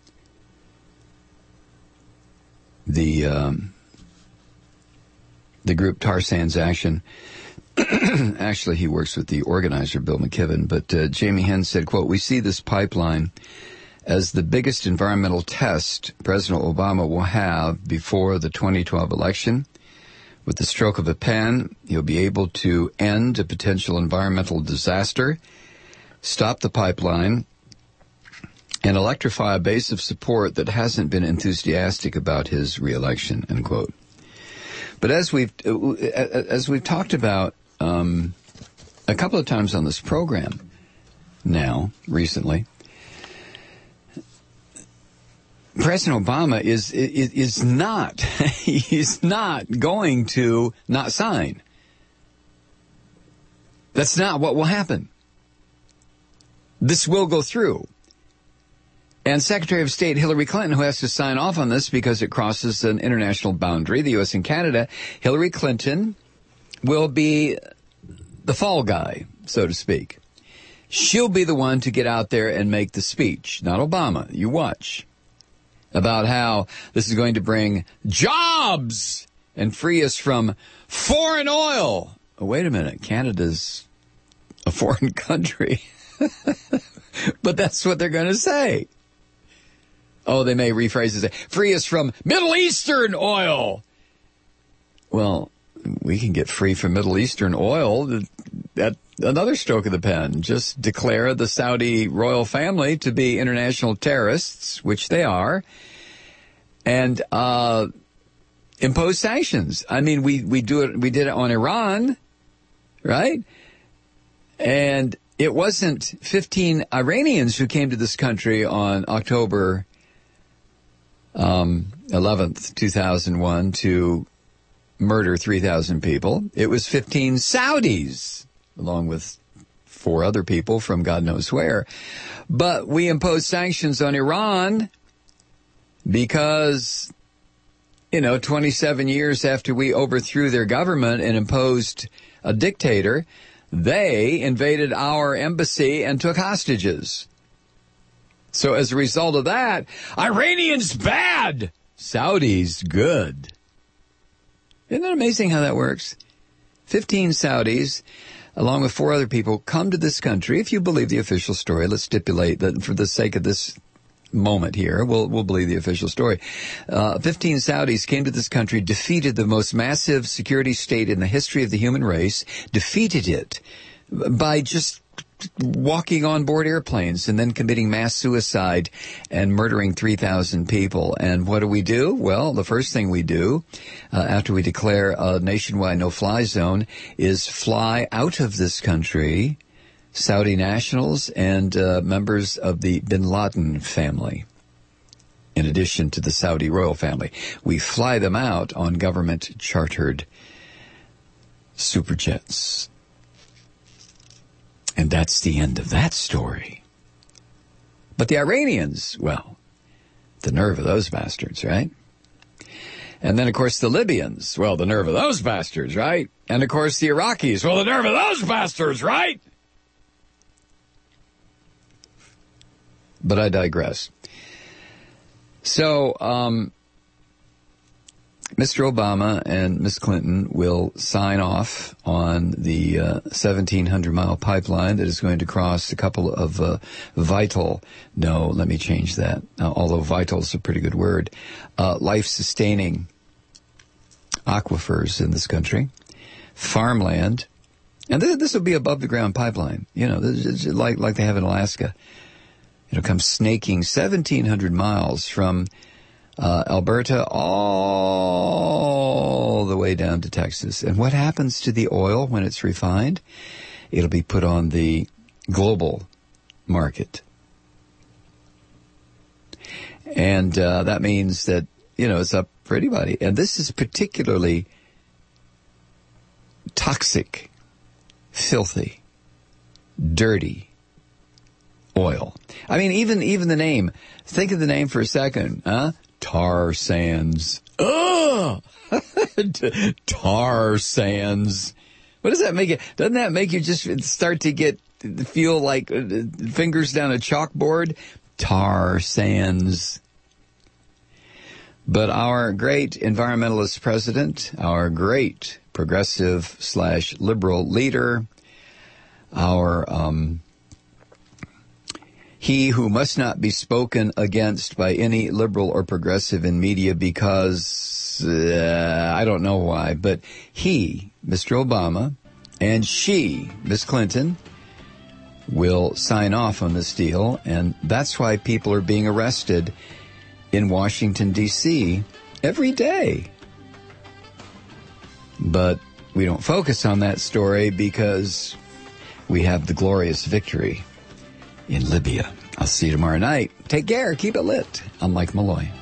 the um, the group Tar Sands Action. Actually, he works with the organizer, Bill McKibben. But uh, Jamie Henn said, quote, "We see this pipeline as the biggest environmental test President Obama will have before the twenty twelve election. With the stroke of a pen, he'll be able to end a potential environmental disaster, stop the pipeline, and electrify a base of support that hasn't been enthusiastic about his reelection," end quote. But as we've as we've talked about um, a couple of times on this program now, recently, President Obama is, is is not he's not going to not sign. That's not what will happen. This will go through. And Secretary of State Hillary Clinton, who has to sign off on this because it crosses an international boundary, the U S and Canada, Hillary Clinton will be the fall guy, so to speak. She'll be the one to get out there and make the speech, not Obama. You watch. About how this is going to bring jobs and free us from foreign oil. Oh, wait a minute. Canada's a foreign country. But that's what they're going to say. Oh, they may rephrase it. Say, free us from Middle Eastern oil. Well, we can get free from Middle Eastern oil at another stroke of the pen. Just declare the Saudi royal family to be international terrorists, which they are, and uh, impose sanctions. I mean, we, we do it. We did it on Iran, right? And it wasn't fifteen Iranians who came to this country on October um, eleventh, two thousand one, to murder three thousand people. It was fifteen Saudis, along with four other people from God knows where. But we imposed sanctions on Iran because, you know, twenty-seven years after we overthrew their government and imposed a dictator, they invaded our embassy and took hostages. So as a result of that, Iranians bad, Saudis good. Isn't that amazing how that works? fifteen Saudis, along with four other people, come to this country. If you believe the official story, let's stipulate that for the sake of this moment here, we'll, we'll believe the official story. Uh, fifteen Saudis came to this country, defeated the most massive security state in the history of the human race, defeated it by just walking on board airplanes and then committing mass suicide and murdering three thousand people. And what do we do? Well, the first thing we do uh, after we declare a nationwide no-fly zone is fly out of this country Saudi nationals and uh, members of the bin Laden family. In addition to the Saudi royal family, we fly them out on government-chartered superjets. And that's the end of that story. But the Iranians, well, the nerve of those bastards, right? And then, of course, the Libyans, well, the nerve of those bastards, right? And, of course, the Iraqis, well, the nerve of those bastards, right? But I digress. So, um, Mister Obama and Miz Clinton will sign off on the uh, seventeen hundred mile pipeline that is going to cross a couple of uh, vital, no, let me change that, uh, although vital is a pretty good word, uh, life-sustaining aquifers in this country, farmland, and th- this will be above-the-ground pipeline, you know, this is like, like they have in Alaska. It'll come snaking seventeen hundred miles from Uh, Alberta all the way down to Texas. And what happens to the oil when it's refined? It'll be put on the global market. And uh, that means that, you know, it's up for anybody. And this is particularly toxic, filthy, dirty oil. I mean, even even the name. Think of the name for a second, huh? Tar sands. Ugh! Tar sands. What does that make it? Doesn't that make you just start to get feel like uh, fingers down a chalkboard? Tar sands. But our great environmentalist president, our great progressive slash liberal leader, our um, he who must not be spoken against by any liberal or progressive in media because uh, I don't know why, but he, Mister Obama, and she, Miss Clinton, will sign off on this deal, and that's why people are being arrested in Washington, D C every day. But we don't focus on that story because we have the glorious victory in Libya. I'll see you tomorrow night. Take care. Keep it lit. I'm Mike Malloy.